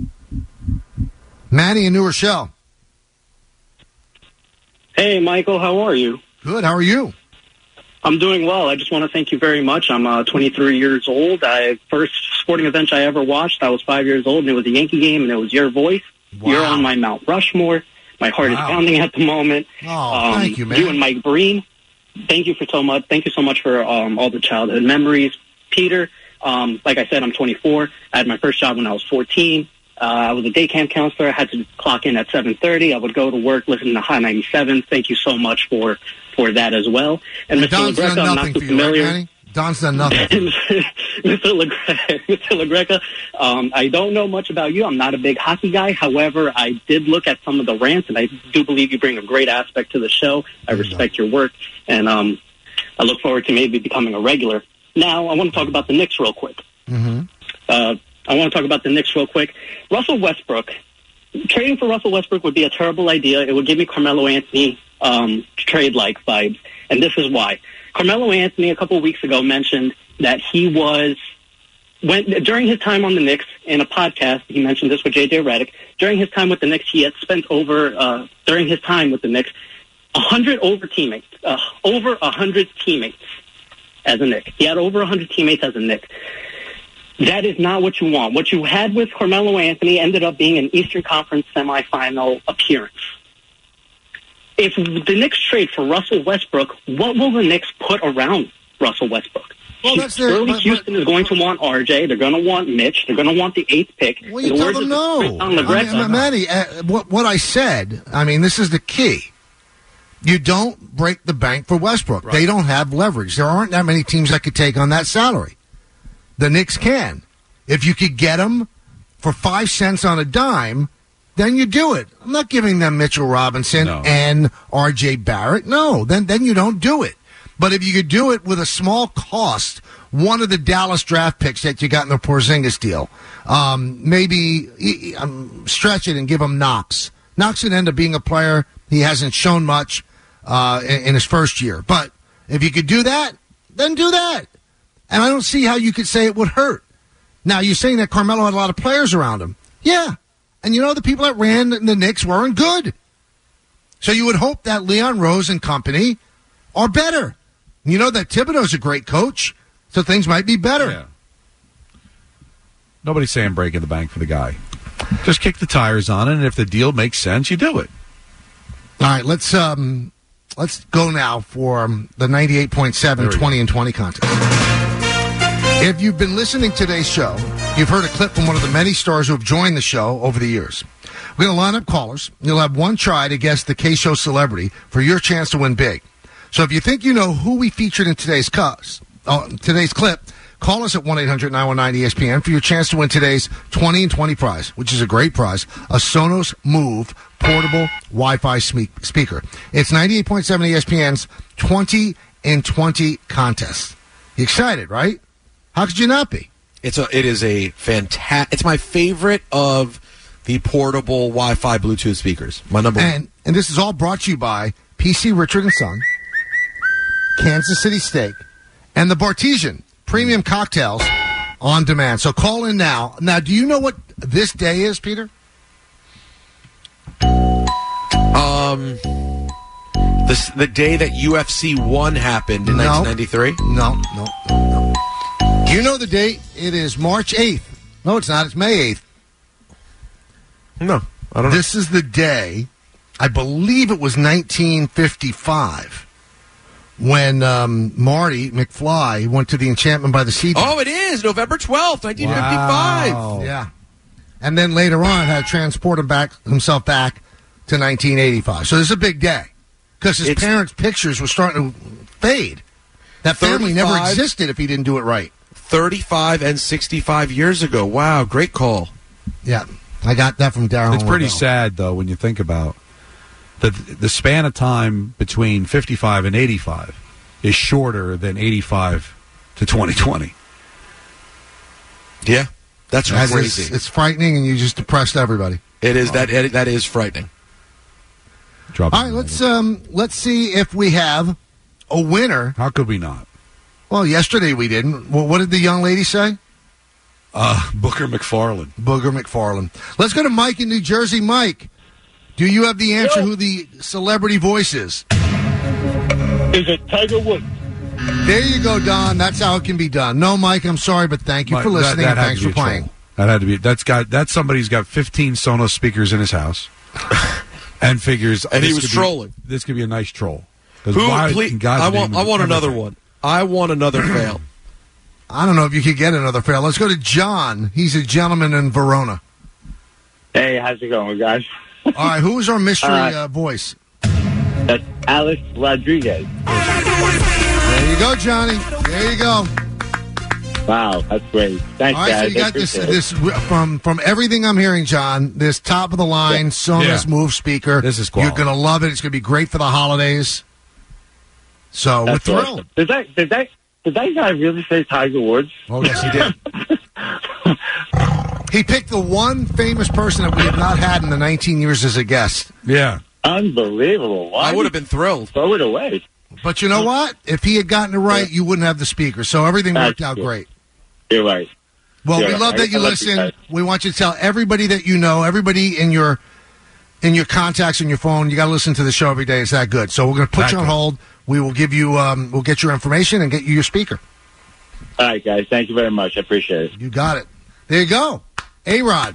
Manny in New Rochelle. Hey, Michael, how are you? Good. How are you? I'm doing well. I just want to thank you very much. I'm 23 years old. First sporting event I ever watched, I was 5 years old, and it was a Yankee game, and it was your voice. Wow. You're on my Mount Rushmore. My heart is pounding at the moment. Oh, thank you, man. You and Mike Breen, thank you so much. Thank you so much for all the childhood memories. Peter, like I said, I'm 24. I had my first job when I was 14. I was a day camp counselor. I had to clock in at 7:30. I would go to work, listen to Hot 97. Thank you so much for that as well. And Mr. Don's LaGreca, done I'm nothing not too for you, right, familiar. Manny? Don's done nothing for you. Mr. LaGreca, I don't know much about you. I'm not a big hockey guy. However, I did look at some of the rants, and I do believe you bring a great aspect to the show. I respect your work, and I look forward to maybe becoming a regular. Now, I want to talk about the Knicks real quick. Russell Westbrook. Trading for Russell Westbrook would be a terrible idea. It would give me Carmelo Anthony trade-like vibes, and this is why. Carmelo Anthony a couple of weeks ago mentioned that during his time on the Knicks, in a podcast, he mentioned this with J.J. Redick, during his time with the Knicks, he had spent over 100 teammates as a Knick. He had over 100 teammates as a Knick. That is not what you want. What you had with Carmelo Anthony ended up being an Eastern Conference semifinal appearance. If the Knicks trade for Russell Westbrook, what will the Knicks put around Russell Westbrook? Well, Houston is going to want RJ. They're going to want Mitch. They're going to want the 8th pick. Well, you tell them no. Manny, what I said, this is the key. You don't break the bank for Westbrook. Right. They don't have leverage. There aren't that many teams that could take on that salary. The Knicks can. If you could get them for 5 cents on a dime, then you do it. I'm not giving them Mitchell Robinson and R.J. Barrett. No, then you don't do it. But if you could do it with a small cost, one of the Dallas draft picks that you got in the Porzingis deal, maybe stretch it and give him Knox. Knox would end up being a player. He hasn't shown much in his first year. But if you could do that, then do that. And I don't see how you could say it would hurt. Now, you're saying that Carmelo had a lot of players around him. Yeah. And the people that ran the Knicks weren't good. So you would hope that Leon Rose and company are better. You know that Thibodeau's a great coach, so things might be better. Yeah. Nobody's saying breaking the bank for the guy. Just kick the tires on it, and if the deal makes sense, you do it. All right, let's go now for the 98.7 20 and 20 contest. If you've been listening to today's show, you've heard a clip from one of the many stars who have joined the show over the years. We're going to line up callers. You'll have one try to guess the K-Show celebrity for your chance to win big. So if you think you know who we featured in today's clip, call us at 1-800-919-ESPN for your chance to win today's 20 and 20 prize, which is a great prize, a Sonos Move portable Wi-Fi speaker. It's 98.7 ESPN's 20 and 20 contest. You excited, right? How could you not be? It is a fantastic. It's my favorite of the portable Wi-Fi Bluetooth speakers. My number one. And this is all brought to you by PC Richard & Son, Kansas City Steak, and the Bartesian Premium Cocktails on demand. So call in now. Now, do you know what this day is, Peter? The day that UFC 1 happened in 1993? No. Do you know the date? It is March 8th. No, it's not. It's May 8th. No, I don't know. This is the day, I believe it was 1955, when Marty McFly went to the Enchantment by the Sea. Oh, it is November 12th, 1955. Wow. Yeah. And then later on had to transport himself back to 1985. So this is a big day because his parents' pictures were starting to fade. That family never existed if he didn't do it right. 35 and 65 years ago. Wow, great call. Yeah, I got that from Darryl. It's pretty sad, though, when you think about the span of time between 55 and 85 is shorter than 85 to 2020. Yeah, that's crazy. It's frightening, and you just depressed everybody. It is. That is frightening. All right, let's see if we have a winner. How could we not? Well, yesterday we didn't. Well, what did the young lady say? Booker McFarland. Booger McFarland. Let's go to Mike in New Jersey. Mike, do you have the answer who the celebrity voice is? Is it Tiger Woods? There you go, Don. That's how it can be done. No, Mike, I'm sorry, but thank you for listening and thanks for playing. That had to be. That's somebody who's got 15 Sonos speakers in his house, and figures. And he was trolling. This could be a nice troll. Please, I want another one. I want another fail. I don't know if you could get another fail. Let's go to John. He's a gentleman in Verona. Hey, how's it going, guys? All right, who is our mystery voice? That's Alex Rodriguez. There you go, Johnny. There you go. Wow, that's great. Thanks, all right, guys. So you got this from everything I'm hearing, John. This top of the line Sonos Move speaker. This is quality. You're going to love it. It's going to be great for the holidays. So that's we're thrilled. Awesome. Did that guy really say Tiger Woods? Oh yes, he did. He picked the one famous person that we have not had in the 19 years as a guest. Yeah. Unbelievable. Why I would have been thrilled. Throw it away. But you know what? If he had gotten it right, you wouldn't have the speaker. So everything worked out great. You're right. Well, we love that you listen. We want you to tell everybody that you know, everybody in your contacts on your phone, you got to listen to the show every day. It's that good. So we're going to put you on hold. We will give you, we'll get your information and get you your speaker. All right, guys. Thank you very much. I appreciate it. You got it. There you go. A-Rod.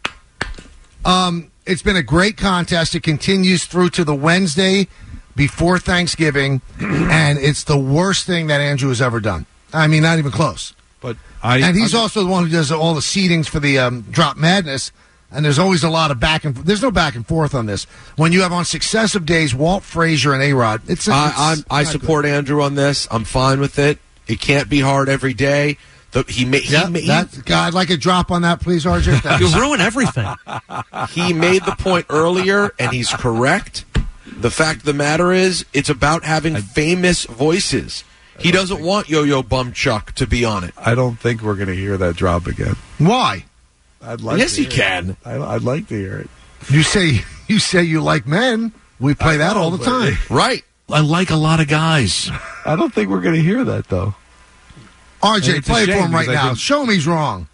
It's been a great contest. It continues through to the Wednesday before Thanksgiving, and it's the worst thing that Andrew has ever done. I mean, not even close. And he's also the one who does all the seedings for the Drop Madness, and there's always a lot of there's no back and forth on this. When you have on successive days Walt Frazier and A-Rod, I support Andrew on this. I'm fine with it. It can't be hard every day. I'd like a drop on that, please, RJ. You ruin everything. He made the point earlier, and he's correct. The fact of the matter is, it's about having famous voices. He doesn't want Yo-Yo Bum Chuck to be on it. I don't think we're going to hear that drop again. Why? I'd like. Yes, to he can. I'd like to hear it. You say you like men. We play that all the time. Right. I like a lot of guys. I don't think we're going to hear that though. RJ, play it for him right now. Show him he's wrong.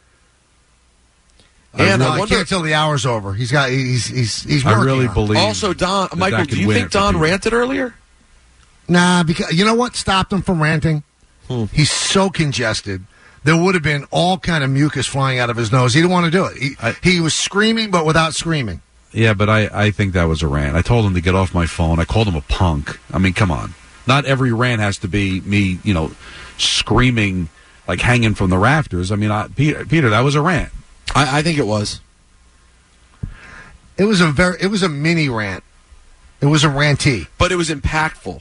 And I can't tell the hour's over. He's working. I really on. believe. Also, Don, Michael, do you think Don ranted earlier? Nah, because you know what stopped him from ranting? He's so congested. There would have been all kind of mucus flying out of his nose. He didn't want to do it. He was screaming, but without screaming. Yeah, but I think that was a rant. I told him to get off my phone. I called him a punk. I mean, come on. Not every rant has to be me, screaming like hanging from the rafters. I mean, Peter, that was a rant. I think it was. It was a mini rant. It was a rantee, but it was impactful.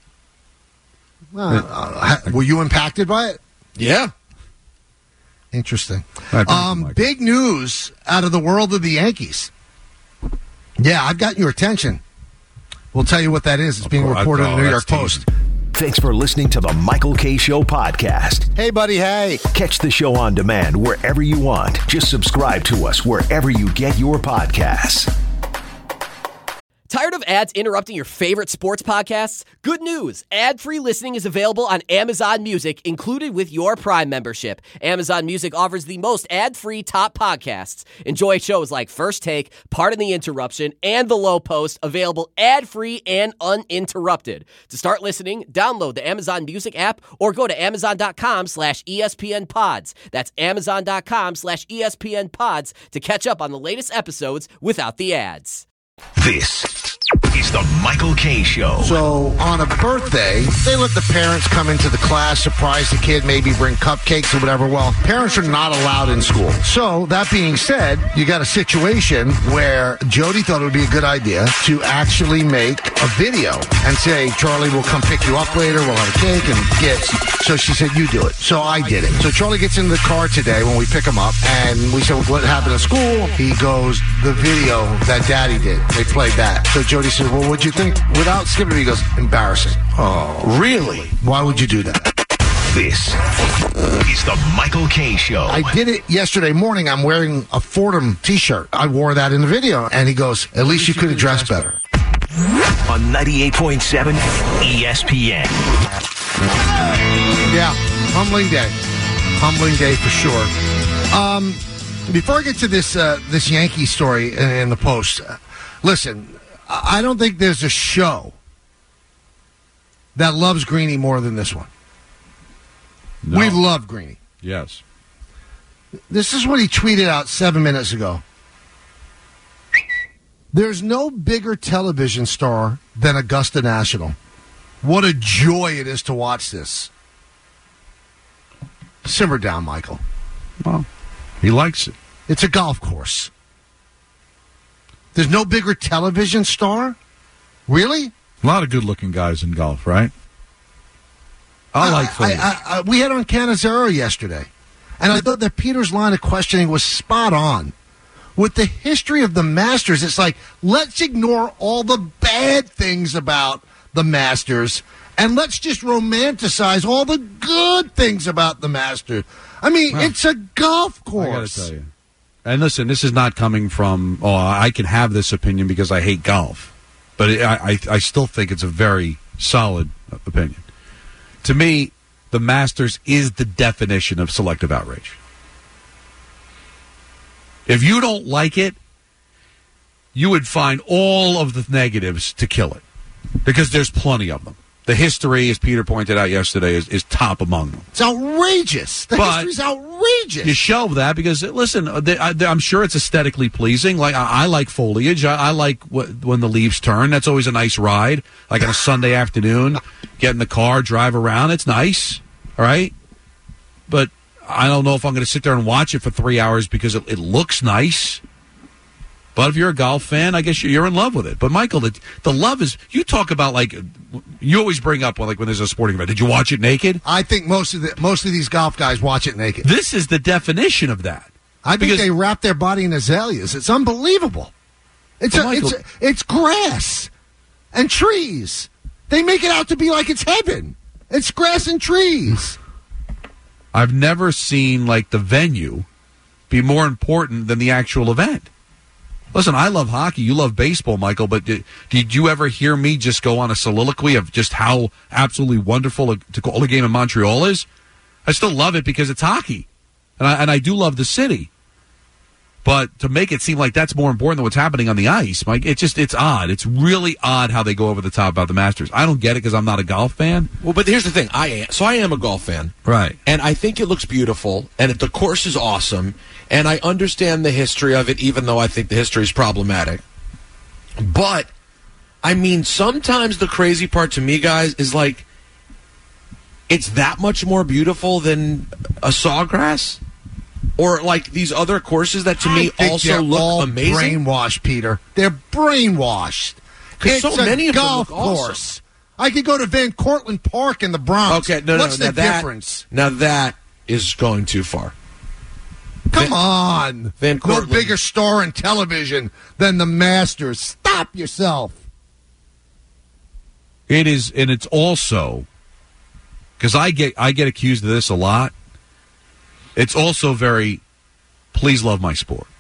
Were you impacted by it? Yeah. Interesting. Big news out of the world of the Yankees. Yeah, I've got your attention. We'll tell you what that is. It's being reported in the New York Post. Thanks for listening to the Michael K. Show podcast. Hey, buddy, hey. Catch the show on demand wherever you want. Just subscribe to us wherever you get your podcasts. Tired of ads interrupting your favorite sports podcasts? Good news! Ad-free listening is available on Amazon Music, included with your Prime membership. Amazon Music offers the most ad-free top podcasts. Enjoy shows like First Take, Pardon the Interruption, and The Low Post, available ad-free and uninterrupted. To start listening, download the Amazon Music app or go to amazon.com/ESPNpods. That's amazon.com/ESPNpods to catch up on the latest episodes without the ads. This is the Michael K. Show. So, on a birthday, they let the parents come into the class, surprise the kid, maybe bring cupcakes or whatever. Well, parents are not allowed in school. So, that being said, you got a situation where Jody thought it would be a good idea to actually make a video and say, Charlie will come pick you up later, we'll have a cake and gifts. So she said, you do it. So I did it. So Charlie gets in the car today when we pick him up, and we said, what happened at school? He goes, the video that Daddy did. They played that. So Jody said, well, what'd you think? Without skipping, he goes, embarrassing. Oh, really? Why would you do that? This is the Michael K. Show. I did it yesterday morning. I'm wearing a Fordham t-shirt. I wore that in the video. And he goes, at least you could have dressed better. On 98.7 ESPN. Yeah, humbling day. Humbling day for sure. Before I get to this Yankee story in the Post, listen, I don't think there's a show that loves Greeny more than this one. No. We love Greeny. Yes. This is what he tweeted out 7 minutes ago. There's no bigger television star than Augusta National. What a joy it is to watch this. Simmer down, Michael. Well, he likes it. It's a golf course. There's no bigger television star? Really? A lot of good-looking guys in golf, right? I like Foley. We had on Cannizzaro yesterday, and I thought that Peter's line of questioning was spot on. With the history of the Masters, it's like, let's ignore all the bad things about the Masters, and let's just romanticize all the good things about the Masters. I mean, it's a golf course. I got to tell you. And listen, this is not coming from, I can have this opinion because I hate golf. But I still think it's a very solid opinion. To me, the Masters is the definition of selective outrage. If you don't like it, you would find all of the negatives to kill it. Because there's plenty of them. The history, as Peter pointed out yesterday, is top among them. It's outrageous. The history's outrageous. You shelve that because, listen, I'm sure it's aesthetically pleasing. Like I like foliage. I like when the leaves turn. That's always a nice ride. Like on a Sunday afternoon, get in the car, drive around. It's nice, all right? But I don't know if I'm going to sit there and watch it for 3 hours because it looks nice. But if you're a golf fan, I guess you're in love with it. But, Michael, the love is... You talk about, like... You always bring up, when there's a sporting event. Did you watch it naked? I think most of these golf guys watch it naked. This is the definition of that. I think they wrap their body in azaleas. It's unbelievable. It's grass and trees. They make it out to be like it's heaven. It's grass and trees. I've never seen, the venue be more important than the actual event. Listen, I love hockey. You love baseball, Michael, but did you ever hear me just go on a soliloquy of just how absolutely wonderful to call a game in Montreal is? I still love it because it's hockey, and I do love the city. But to make it seem like that's more important than what's happening on the ice, Mike, it's odd. It's really odd how they go over the top about the Masters. I don't get it because I'm not a golf fan. Well, but here's the thing. I am a golf fan. Right. And I think it looks beautiful, and the course is awesome, and I understand the history of it, even though I think the history is problematic. But, I mean, sometimes the crazy part to me, guys, is it's that much more beautiful than a Sawgrass? Or these other courses that to me also look amazing. Brainwashed, Peter. They're brainwashed. It's so many a of them golf look awesome. course. I could go to Van Cortlandt Park in the Bronx. Okay, What's the difference? Now that is going too far. Come on. Van No Cortlandt. bigger star in television than the Masters. Stop yourself. It is, and it's also because I get accused of this a lot. It's also very, please love my sport.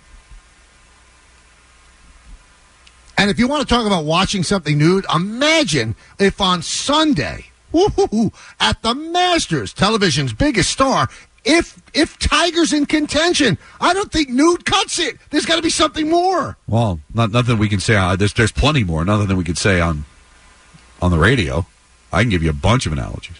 And if you want to talk about watching something nude, imagine if on Sunday, at the Masters, television's biggest star, if Tiger's in contention, I don't think nude cuts it. There's got to be something more. Well, nothing we can say. There's plenty more. Nothing that we could say on the radio. I can give you a bunch of analogies.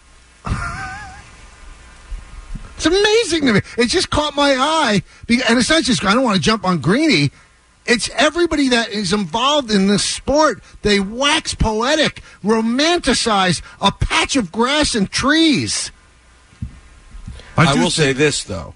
It's amazing to me. It just caught my eye. And it's not just, I don't want to jump on Greeny. It's everybody that is involved in this sport. They wax poetic, romanticize a patch of grass and trees. I will say this, though.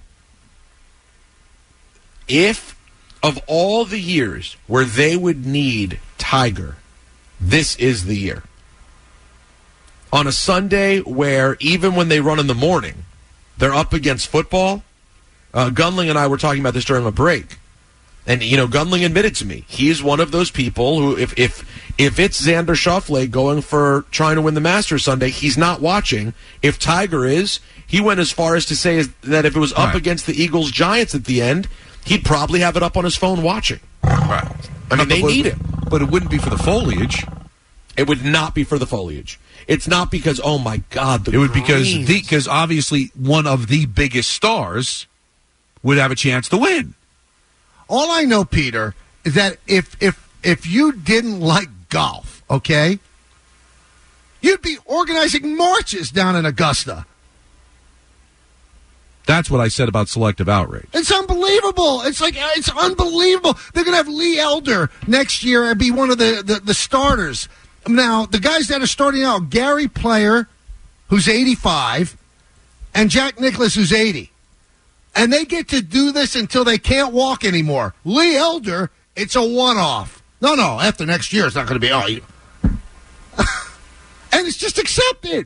If, of all the years where they would need Tiger, this is the year. On a Sunday where even when they run in the morning, they're up against football. Gunling and I were talking about this during a break. And, Gunling admitted to me, he's one of those people who, if it's Xander Schauffele going for trying to win the Masters Sunday, he's not watching. If Tiger is, he went as far as to say that if it was up against the Eagles-Giants at the end, he'd probably have it up on his phone watching. Right. I mean, they need it. But it wouldn't be for the foliage. It would not be for the foliage. It's not because, oh my God, it would because obviously one of the biggest stars would have a chance to win. All I know, Peter, is that if you didn't like golf, okay, you'd be organizing marches down in Augusta. That's what I said about selective outrage. It's unbelievable. It's unbelievable. They're going to have Lee Elder next year and be one of the starters. Now, the guys that are starting out, Gary Player, who's 85, and Jack Nicklaus, who's 80. And they get to do this until they can't walk anymore. Lee Elder, it's a one-off. No, after next year, it's not going to be, and it's just accepted.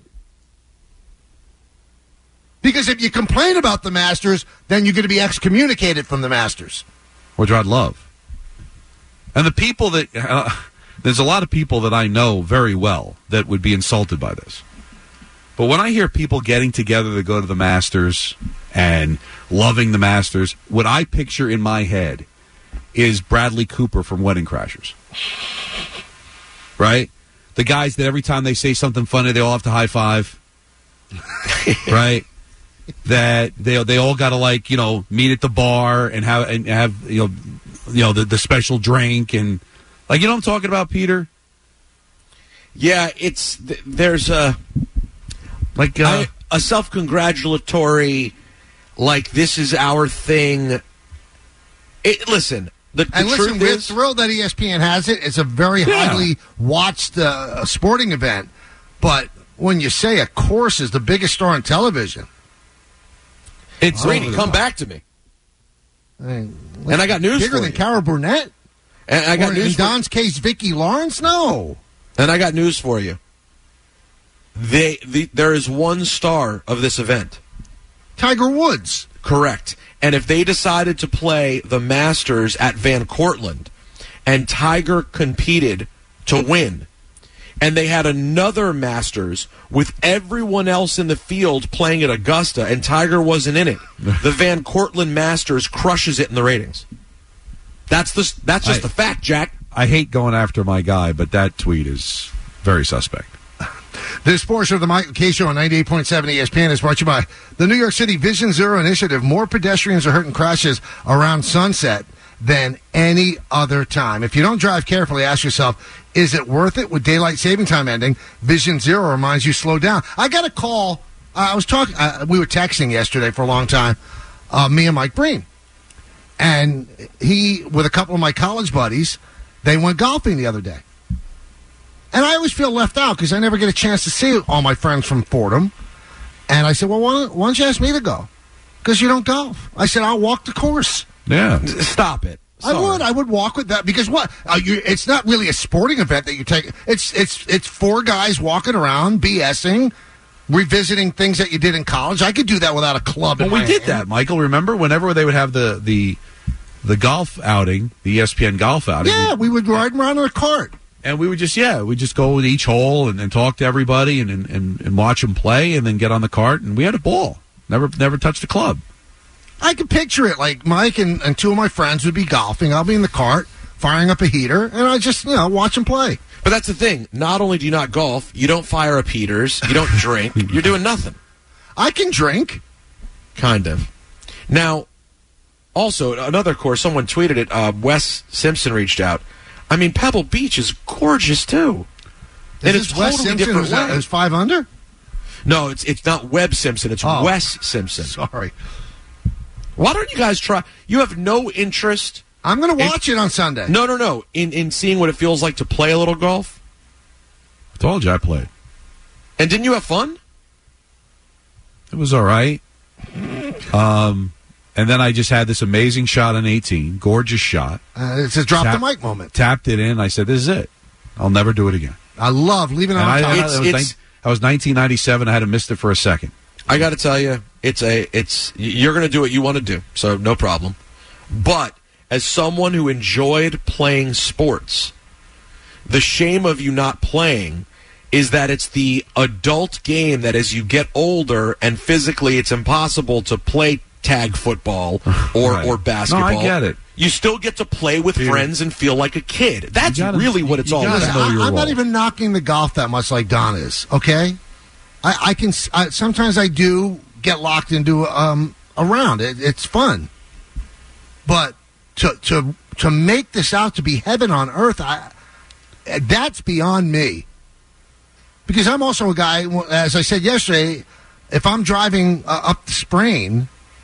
Because if you complain about the Masters, then you're going to be excommunicated from the Masters. Which I'd love. And the people that... there's a lot of people that I know very well that would be insulted by this. But when I hear people getting together to go to the Masters and loving the Masters, what I picture in my head is Bradley Cooper from Wedding Crashers. Right? The guys that every time they say something funny, they all have to high five. Right? That they all got to meet at the bar and have the special drink and you know what I'm talking about, Peter? Yeah, there's a self-congratulatory this is our thing. Listen, we're thrilled that ESPN has it. It's a very highly watched sporting event, but when you say a course is the biggest star on television. It's Brady, come back to me. And I got news bigger for than you. Carol Burnett? And I got news in Don's case, Vicki Lawrence? No. And I got news for you. There is one star of this event. Tiger Woods. Correct. And if they decided to play the Masters at Van Cortlandt and Tiger competed to win, and they had another Masters with everyone else in the field playing at Augusta, and Tiger wasn't in it, the Van Cortlandt Masters crushes it in the ratings. That's just the fact, Jack. I hate going after my guy, but that tweet is very suspect. This portion of the Michael K. Show on 98.7 ESPN is brought to you by the New York City Vision Zero Initiative. More pedestrians are hurt in crashes around sunset than any other time. If you don't drive carefully, ask yourself, is it worth it? With daylight saving time ending, Vision Zero reminds you slow down. I got a call. I was talking. We were texting yesterday for a long time, me and Mike Breen. And he, with a couple of my college buddies, they went golfing the other day. And I always feel left out because I never get a chance to see all my friends from Fordham. And I said, well, why don't you ask me to go? Because you don't golf. I said, I'll walk the course. Yeah. Stop it. Sorry. I would walk with that because what? It's not really a sporting event that you take. It's four guys walking around, BSing, revisiting things that you did in college. I could do that without a club. Well, we did that, Michael. Remember, whenever they would have the golf outing, the ESPN golf outing. Yeah, we would ride around in a cart. And we would just go to each hole and talk to everybody and watch them play and then get on the cart. And we had a ball. Never touched a club. I could picture it like Mike and two of my friends would be golfing. I'll be in the cart, firing up a heater, and I just, watch them play. But that's the thing. Not only do you not golf, you don't fire up heaters, you don't drink, you're doing nothing. I can drink. Kind of. Now, also, another course, someone tweeted it, Wes Simpson reached out. I mean, Pebble Beach is gorgeous, too. Is this Wes Simpson who's 5 under? No, it's not Webb Simpson. It's Wes Simpson. Sorry. Why don't you guys try? You have no interest. I'm going to watch it on Sunday. No. In seeing what it feels like to play a little golf. I told you I played. And didn't you have fun? It was all right. And then I just had this amazing shot on 18, gorgeous shot. It's a drop the mic moment. Tapped it in. I said, "This is it. I'll never do it again." I love leaving it on top. I was 1997. I hadn't missed it for a second. I got to tell you, you're going to do what you want to do, so no problem. But as someone who enjoyed playing sports, the shame of you not playing is that it's the adult game that as you get older and physically it's impossible to play tag football or basketball. No, I get it. You still get to play with friends and feel like a kid. That's really what it's all about. I'm not even knocking the golf that much like Don is, okay? I can sometimes I do get locked into a round. It's fun. But to make this out to be heaven on earth, that's beyond me. Because I'm also a guy, as I said yesterday, if I'm driving up the Sprain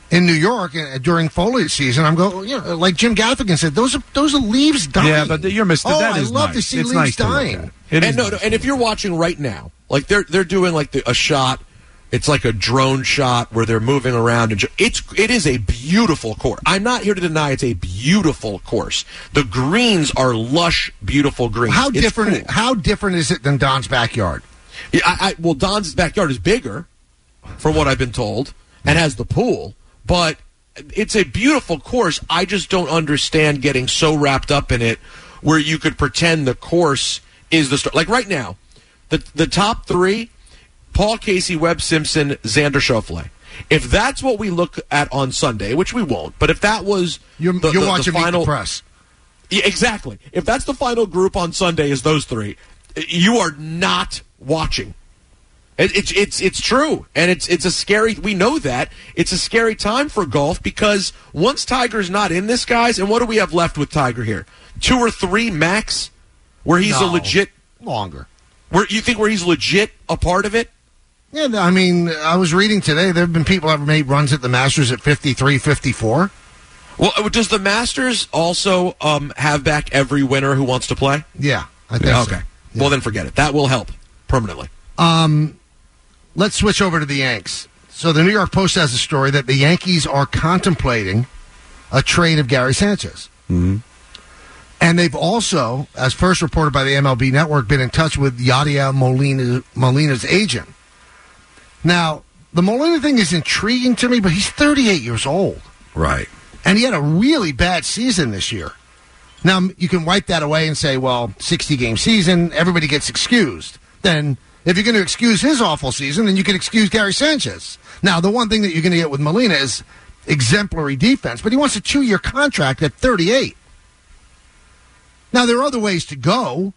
in New York during foliage season, I'm going, like Jim Gaffigan said, those are leaves dying. Yeah, but you're missing. Oh, that is I love nice. to see it's leaves nice dying. And if you're watching right now, like they're doing like a shot, it's like a drone shot where they're moving around. And it is a beautiful course. I'm not here to deny it's a beautiful course. The greens are lush, beautiful greens. How It's different? cool. How different is it than Don's backyard? Yeah, well, Don's backyard is bigger, from what I've been told, and has the pool. But it's a beautiful course. I just don't understand getting so wrapped up in it where you could pretend the course is the start. Like right now, the top three, Paul Casey, Webb Simpson, Xander Schauffele. If that's what we look at on Sunday, which we won't, but if that was you're watching the final Meet the Press. Yeah, exactly. If that's the final group on Sunday is those three, you are not watching. It's true, and it's a scary. We know that it's a scary time for golf because once Tiger's not in this, guys, and what do we have left with Tiger here? 2 or 3 max, where he's a legit longer. Where you think where he's legit a part of it? Yeah, I mean, I was reading today. There have been people that have made runs at the Masters at 53, 54. Well, does the Masters also have back every winner who wants to play? Yeah, I think okay. so. Well, then forget it. That will help permanently. Let's switch over to the Yanks. So the New York Post has a story that the Yankees are contemplating a trade of Gary Sanchez. Mm-hmm. And they've also, as first reported by the MLB Network, been in touch with Yadier Molina's agent. Now, the Molina thing is intriguing to me, but he's 38 years old. Right. And he had a really bad season this year. Now, you can wipe that away and say, well, 60-game season, everybody gets excused. Then, if you're going to excuse his awful season, then you can excuse Gary Sanchez. Now, the one thing that you're going to get with Molina is exemplary defense, but he wants a 2-year contract at 38. Now, there are other ways to go,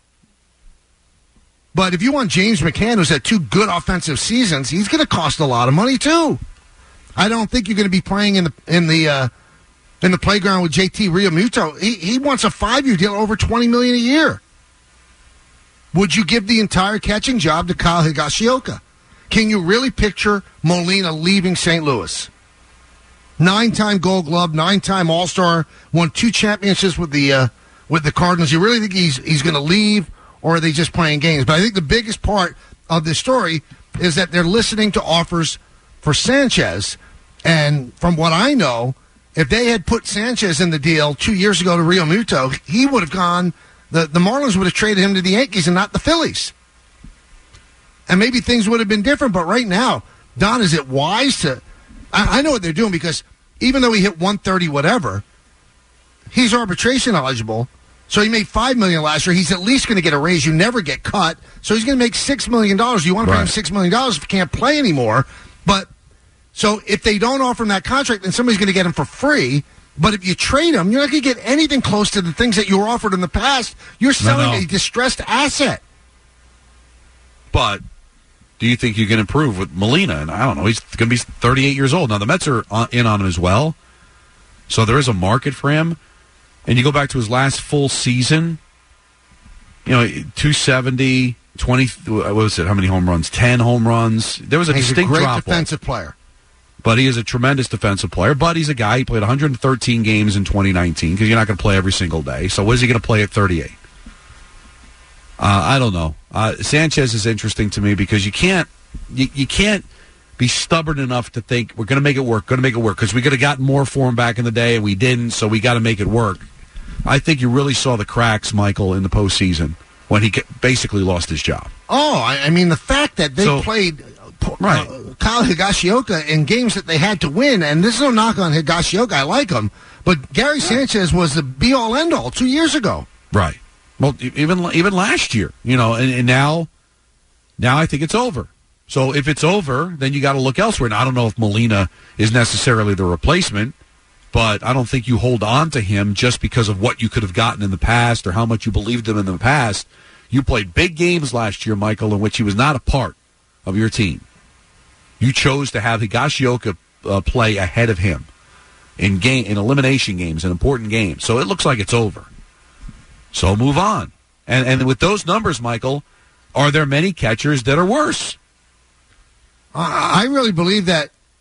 but if you want James McCann, who's had 2 good offensive seasons, he's going to cost a lot of money, too. I don't think you're going to be playing in the playground with JT Realmuto. He wants a 5-year deal over $20 million a year. Would you give the entire catching job to Kyle Higashioka? Can you really picture Molina leaving St. Louis? 9-time Gold Glove, 9-time All-Star, won 2 championships with the Cardinals. You really think he's going to leave, or are they just playing games? But I think the biggest part of this story is that they're listening to offers for Sanchez, and from what I know, if they had put Sanchez in the deal 2 years ago to Realmuto, he would have gone. The Marlins would have traded him to the Yankees and not the Phillies. And maybe things would have been different, but right now, Don, is it wise to... I know what they're doing because even though he hit 130 whatever, he's arbitration eligible, so he made $5 million last year. He's at least going to get a raise. You never get cut, so he's going to make $6 million. You want to pay him $6 million if he can't play anymore. But so if they don't offer him that contract, then somebody's going to get him for free. But if you trade him, you're not going to get anything close to the things that you were offered in the past. You're selling a distressed asset. But do you think you can improve with Molina? And I don't know. He's going to be 38 years old. Now, the Mets are in on him as well. So there is a market for him. And you go back to his last full season, 270, 20, what was it? How many home runs? 10 home runs. There was a distinct drop-off. He's a great defensive player. But he is a tremendous defensive player. But he's a guy. He played 113 games in 2019 because you're not going to play every single day. So what is he going to play at 38? I don't know. Sanchez is interesting to me because you can't be stubborn enough to think we're going to make it work, because we could have gotten more for him back in the day and we didn't, so we got to make it work. I think you really saw the cracks, Michael, in the postseason when he basically lost his job. Oh, I mean, the fact that they played Kyle Higashioka in games that they had to win, and this is no knock on Higashioka, I like him, but Gary Sanchez was the be-all, end-all 2 years ago. Right. Well, even last year, and now I think it's over. So if it's over, then you got to look elsewhere. And I don't know if Molina is necessarily the replacement, but I don't think you hold on to him just because of what you could have gotten in the past or how much you believed him in the past. You played big games last year, Michael, in which he was not a part of your team. You chose to have Higashioka play ahead of him in elimination games, in important games. So it looks like it's over. So move on. And with those numbers, Michael, are there many catchers that are worse? I really believe that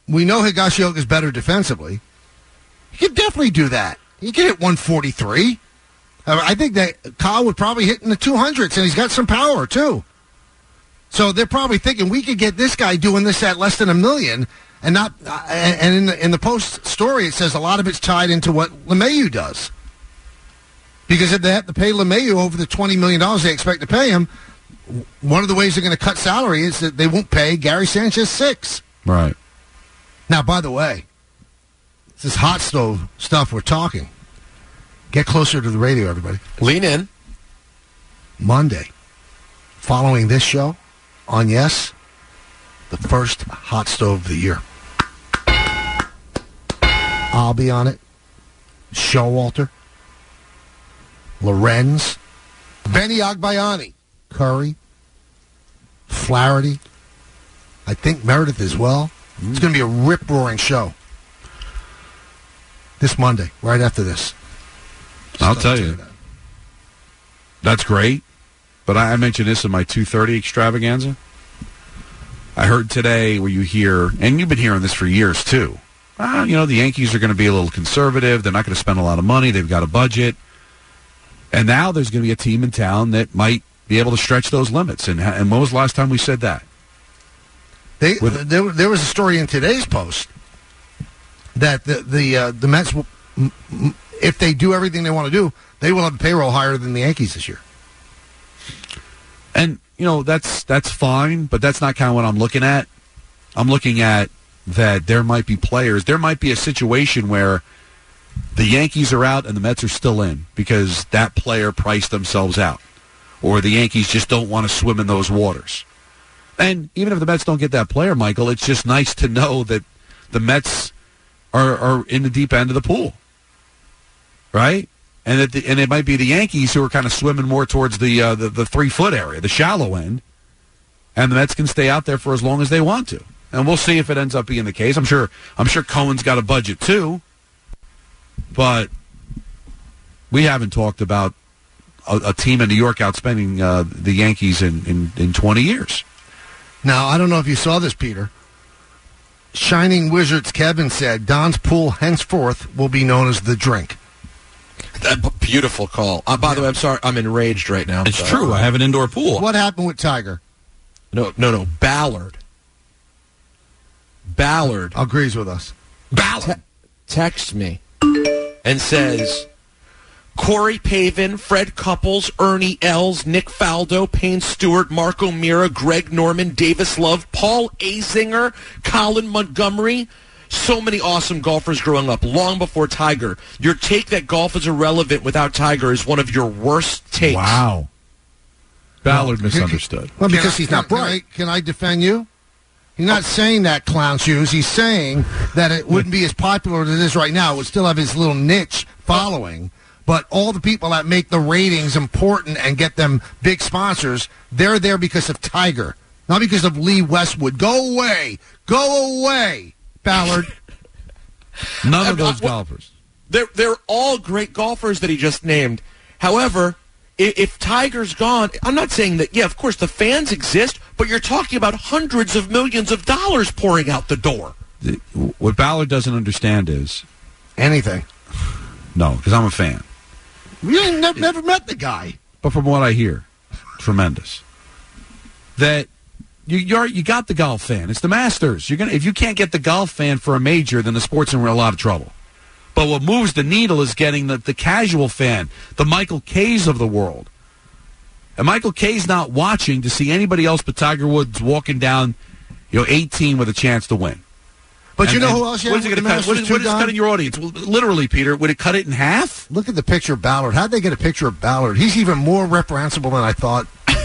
we know Higashioka's better defensively. He could definitely do that. He could hit 143. I think that Kyle would probably hit in the 200s, and he's got some power, too. So they're probably thinking we could get this guy doing this at less than $1 million, and not. And in the post story, it says a lot of it's tied into what LeMahieu does, because if they have to pay LeMahieu over the $20 million they expect to pay him, one of the ways they're going to cut salary is that they won't pay Gary Sanchez $6 million. Right. Now, by the way, this is hot stove stuff we're talking. Get closer to the radio, everybody. Lean in. Monday, following this show on Yes, the first hot stove of the year. I'll be on it. Showalter, Lorenz, Benny Agbayani, Curry, Flaherty, I think Meredith as well. It's going to be a rip-roaring show this Monday, right after this. I'll tell you. That's great. But I mentioned this in my 2:30 extravaganza. I heard today where you hear, and you've been hearing this for years too, the Yankees are going to be a little conservative. They're not going to spend a lot of money. They've got a budget. And now there's going to be a team in town that might be able to stretch those limits. And when was the last time we said that? There was a story in today's Post that the Mets, if they do everything they want to do, they will have a payroll higher than the Yankees this year. And, that's fine, but that's not kind of what I'm looking at. I'm looking at that there might be players. There might be a situation where the Yankees are out and the Mets are still in because that player priced themselves out. Or the Yankees just don't want to swim in those waters. And even if the Mets don't get that player, Michael, it's just nice to know that the Mets are in the deep end of the pool. Right? And it might be the Yankees who are kind of swimming more towards the 3-foot area, the shallow end, and the Mets can stay out there for as long as they want to. And we'll see if it ends up being the case. I'm sure Cohen's got a budget too, but we haven't talked about a team in New York outspending the Yankees in 20 years. Now, I don't know if you saw this, Peter. Shining Wizards Kevin said Don's pool henceforth will be known as the drink. That beautiful call. By the way, I'm sorry. I'm enraged right now. It's true. I have an indoor pool. What happened with Tiger? No. Ballard agrees with us. Ballard texts me and says, Corey Pavin, Fred Couples, Ernie Els, Nick Faldo, Payne Stewart, Mark O'Meara, Greg Norman, Davis Love, Paul Azinger, Colin Montgomery. So many awesome golfers growing up, long before Tiger. Your take that golf is irrelevant without Tiger is one of your worst takes. Wow. Ballard misunderstood. Well, because he's not bright. Can I defend you? He's not saying that, Clown Shoes. He's saying that it wouldn't be as popular as it is right now. It would still have his little niche following. But all the people that make the ratings important and get them big sponsors, they're there because of Tiger, not because of Lee Westwood. Go away. Go away, Ballard. None of those golfers. They're all great golfers that he just named. However, if Tiger's gone, I'm not saying that, of course, the fans exist, but you're talking about hundreds of millions of dollars pouring out the door. What Ballard doesn't understand is... anything. No, because I'm a fan. You ain't never met the guy. But from what I hear, tremendous. That you got the golf fan. It's the Masters. If you can't get the golf fan for a major, then the sport's in a lot of trouble. But what moves the needle is getting the casual fan, the Michael Kays of the world. And Michael Kay's not watching to see anybody else but Tiger Woods walking down, 18 with a chance to win. But you know who else? What is it going to cut? What is cutting your audience? Literally, Peter, would it cut it in half? Look at the picture of Ballard. How'd they get a picture of Ballard? He's even more reprehensible than I thought.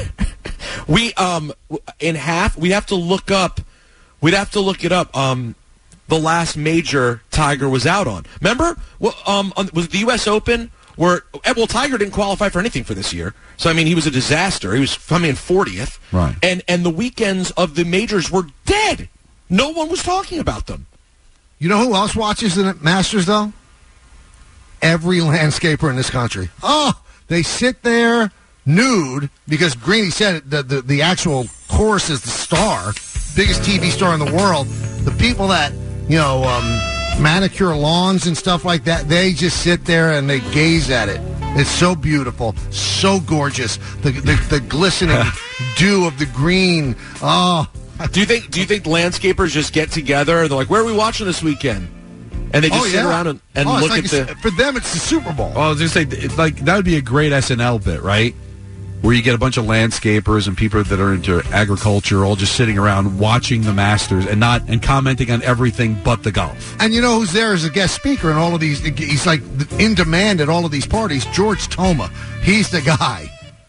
In half, we'd have to look it up. The last major Tiger was out on. Remember? Was the U.S. Open where Tiger didn't qualify for anything for this year. So I mean, he was a disaster. He was 40th. Right. And the weekends of the majors were dead. No one was talking about them. You know who else watches the Masters, though? Every landscaper in this country. Oh, they sit there nude because Greeny said it, the actual course is the star, biggest TV star in the world. The people that manicure lawns and stuff like that. They just sit there and they gaze at it. It's so beautiful, so gorgeous. The glistening dew of the green. Oh, do you think landscapers just get together? They're like, "Where are we watching this weekend?" And they just sit around and look at the. For them, it's the Super Bowl. Oh, I was just saying, that would be a great SNL bit, right? Where you get a bunch of landscapers and people that are into agriculture all just sitting around watching the Masters and commenting on everything but the golf. And you know who's there as a guest speaker in all of these? He's like in demand at all of these parties. George Toma. He's the guy.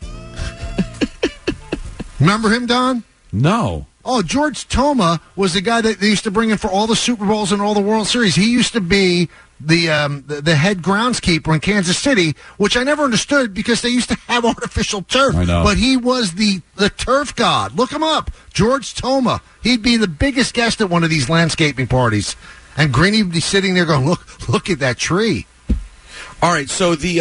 Remember him, Don? No. Oh, George Toma was the guy that they used to bring in for all the Super Bowls and all the World Series. He used to be the head groundskeeper in Kansas City, which I never understood because they used to have artificial turf. I know. But he was the turf god. Look him up. George Toma. He'd be the biggest guest at one of these landscaping parties. And Greeny would be sitting there going, look at that tree. All right, so the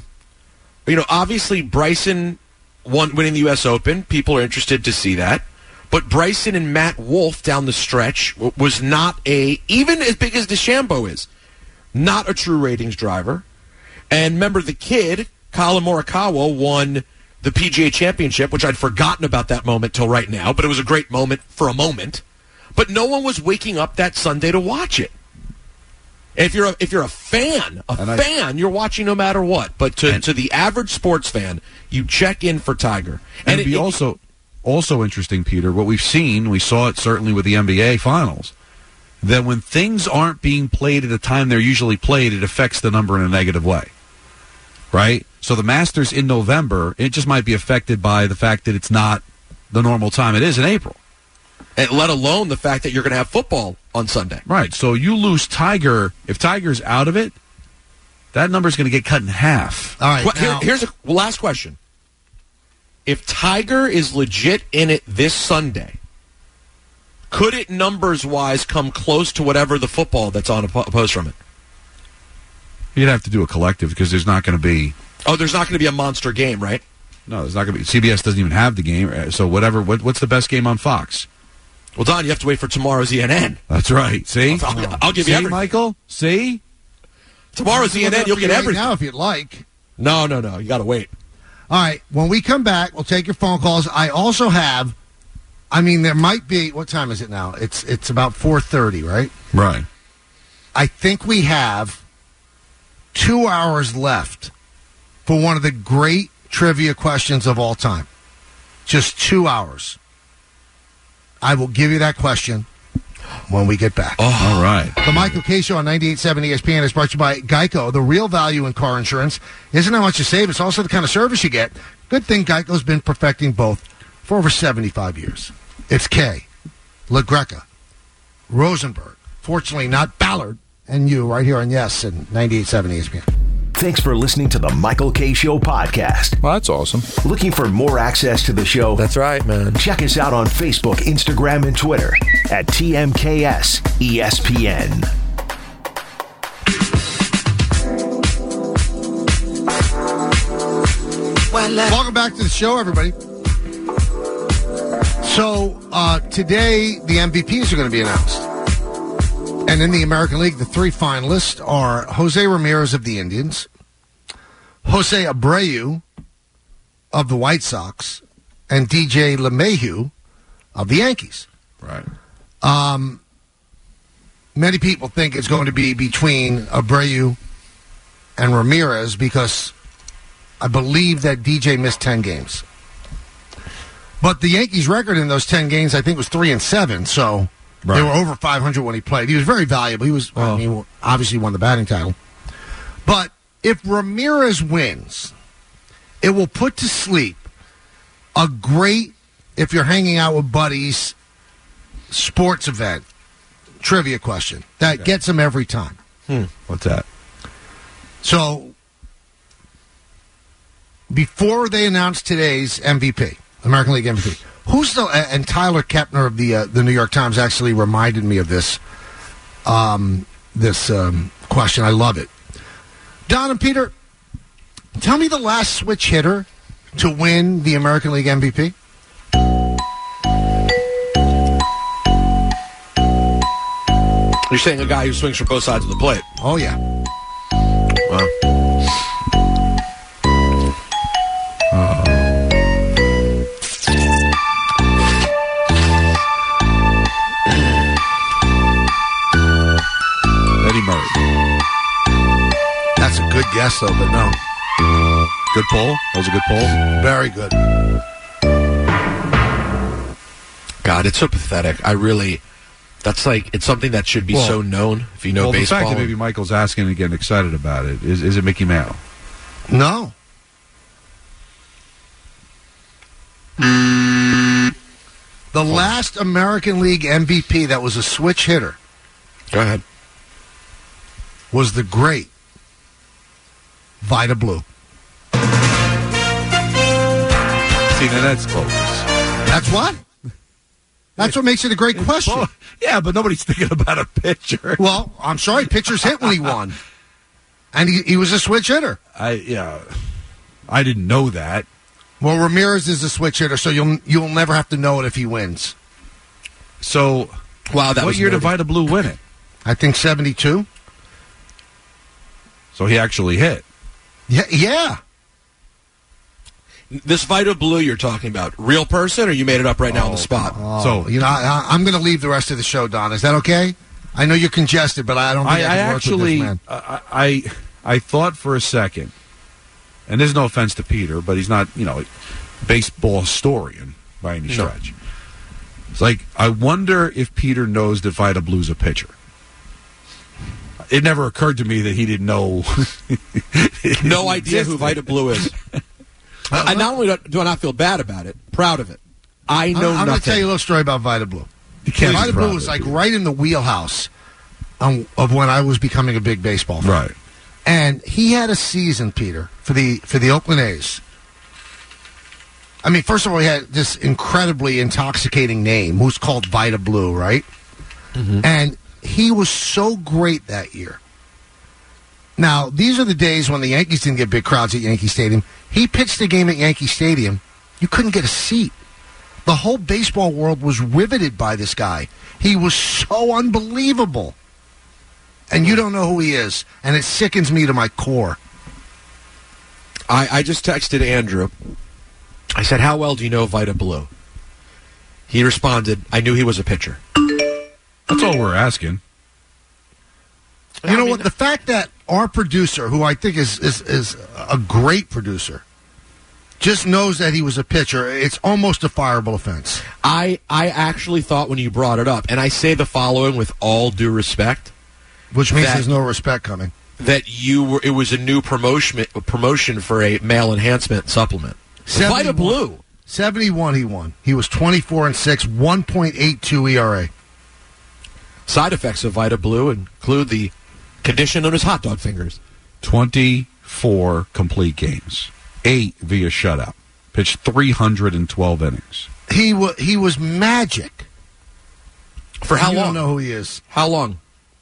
obviously Bryson winning the U.S. Open. People are interested to see that. But Bryson and Matt Wolff down the stretch was not even as big as DeChambeau is, not a true ratings driver. And remember, the kid, Colin Morikawa, won the PGA Championship, which I'd forgotten about that moment till right now, but it was a great moment for a moment. But no one was waking up that Sunday to watch it. If you're a fan, you're watching no matter what. But to the average sports fan, you check in for Tiger. And it'd be also interesting, Peter, what we saw it certainly with the NBA Finals, that when things aren't being played at the time they're usually played, it affects the number in a negative way, right? So the Masters in November, it just might be affected by the fact that it's not the normal time it is in April. And let alone the fact that you're going to have football on Sunday. Right, so you lose Tiger. If Tiger's out of it, that number's going to get cut in half. All right, here's a last question. If Tiger is legit in it this Sunday, could it numbers-wise come close to whatever the football that's on opposed from it? You'd have to do a collective because there's not going to be... Oh, there's not going to be a monster game, right? No, there's not going to be... CBS doesn't even have the game, so what's the best game on Fox? Well, Don, you have to wait for tomorrow's ENN. That's right. See? I'll give you everything. Michael? See? Tomorrow's ENN, you'll get everything. Now, if you'd like. No. You got to wait. All right, when we come back, we'll take your phone calls. I also have, there might be, what time is it now? It's about 4:30, right? Right. I think we have 2 hours left for one of the great trivia questions of all time. Just 2 hours. I will give you that question when we get back. Oh, all right. The Michael K. Show on 98.7 ESPN is brought to you by Geico. The real value in car insurance isn't how much you save, it's also the kind of service you get. Good thing Geico's been perfecting both for over 75 years. It's Kay, LaGreca, Rosenberg, fortunately not Ballard, and you right here on Yes and 98.7 ESPN. Thanks for listening to the Michael K. Show podcast. Well, that's awesome. Looking for more access to the show? That's right, man. Check us out on Facebook, Instagram, and Twitter at TMKS ESPN. Welcome back to the show, everybody. So, today the MVPs are going to be announced. And in the American League, the three finalists are Jose Ramirez of the Indians, Jose Abreu of the White Sox, and DJ LeMahieu of the Yankees. Right. Many people think it's going to be between Abreu and Ramirez because I believe that DJ missed 10 games. But the Yankees' record in those 10 games, I think, was 3-7, so... Right. They were over 500 when he played. He was very valuable. He obviously won the batting title. But if Ramirez wins, it will put to sleep a great, if you're hanging out with buddies, sports event, trivia question. That gets him every time. What's that? So, before they announce today's MVP, American League MVP, and Tyler Kepner of the New York Times actually reminded me of this question. I love it. Don and Peter, tell me the last switch hitter to win the American League MVP. You're saying a guy who swings from both sides of the plate. Oh, yeah. Wow. Eddie Murray. That's a good guess, though, but no. Good poll? That was a good poll? Very good. God, it's so pathetic. That's like, it's something that should be so known if you know baseball. The fact that maybe Michael's asking and getting excited about it, is it Mickey Mantle? No. The last American League MVP that was a switch hitter. Go ahead. Was the great Vida Blue. See, now that's bogus. That's what? That's what makes it a great question. Well, yeah, but nobody's thinking about a pitcher. Well, I'm sorry, pitchers hit when he won. And he was a switch hitter. I didn't know that. Well, Ramirez is a switch hitter, so you'll never have to know it if he wins. So, wow, what year did Vida Blue win it? I think 72. So he actually hit. Yeah. This Vida Blue you're talking about, real person, or you made it up right now on the spot? So I'm going to leave the rest of the show, Don. Is that okay? I know you're congested, but I don't think I can work with this man. I thought for a second, and there's no offense to Peter, but he's not, a baseball historian by any stretch. It's like, I wonder if Peter knows that Vida Blue's a pitcher. It never occurred to me that he didn't know. No idea who Vida Blue is. I not only do I not feel bad about it, proud of it. I know I'm going to nothing. tell you a little story about Vida Blue. Vida Blue was like right in the wheelhouse of when I was becoming a big baseball fan. Right. And he had a season, Peter, for the Oakland A's. I mean, first of all, he had this incredibly intoxicating name, who's called Vida Blue, right? Mm-hmm. And he was so great that year. Now, these are the days when the Yankees didn't get big crowds at Yankee Stadium. He pitched a game at Yankee Stadium. You couldn't get a seat. The whole baseball world was riveted by this guy. He was so unbelievable. And you don't know who he is. And it sickens me to my core. I just texted Andrew. I said, how well do you know Vida Blue? He responded, I knew he was a pitcher. That's all we're asking. You know what? The fact that our producer, who I think is a great producer, just knows that he was a pitcher, it's almost a fireable offense. I actually thought when you brought it up, and I say the following with all due respect. Which means there's no respect coming. That it was a new promotion for a male enhancement supplement. Vida Blue. 71 he won. He was 24-6, 1.82 ERA. Side effects of Vida Blue include the condition known as hot dog fingers. 24 complete games. 8 via shutout. Pitched 312 innings. He was magic. For how long? You don't know who he is. How long?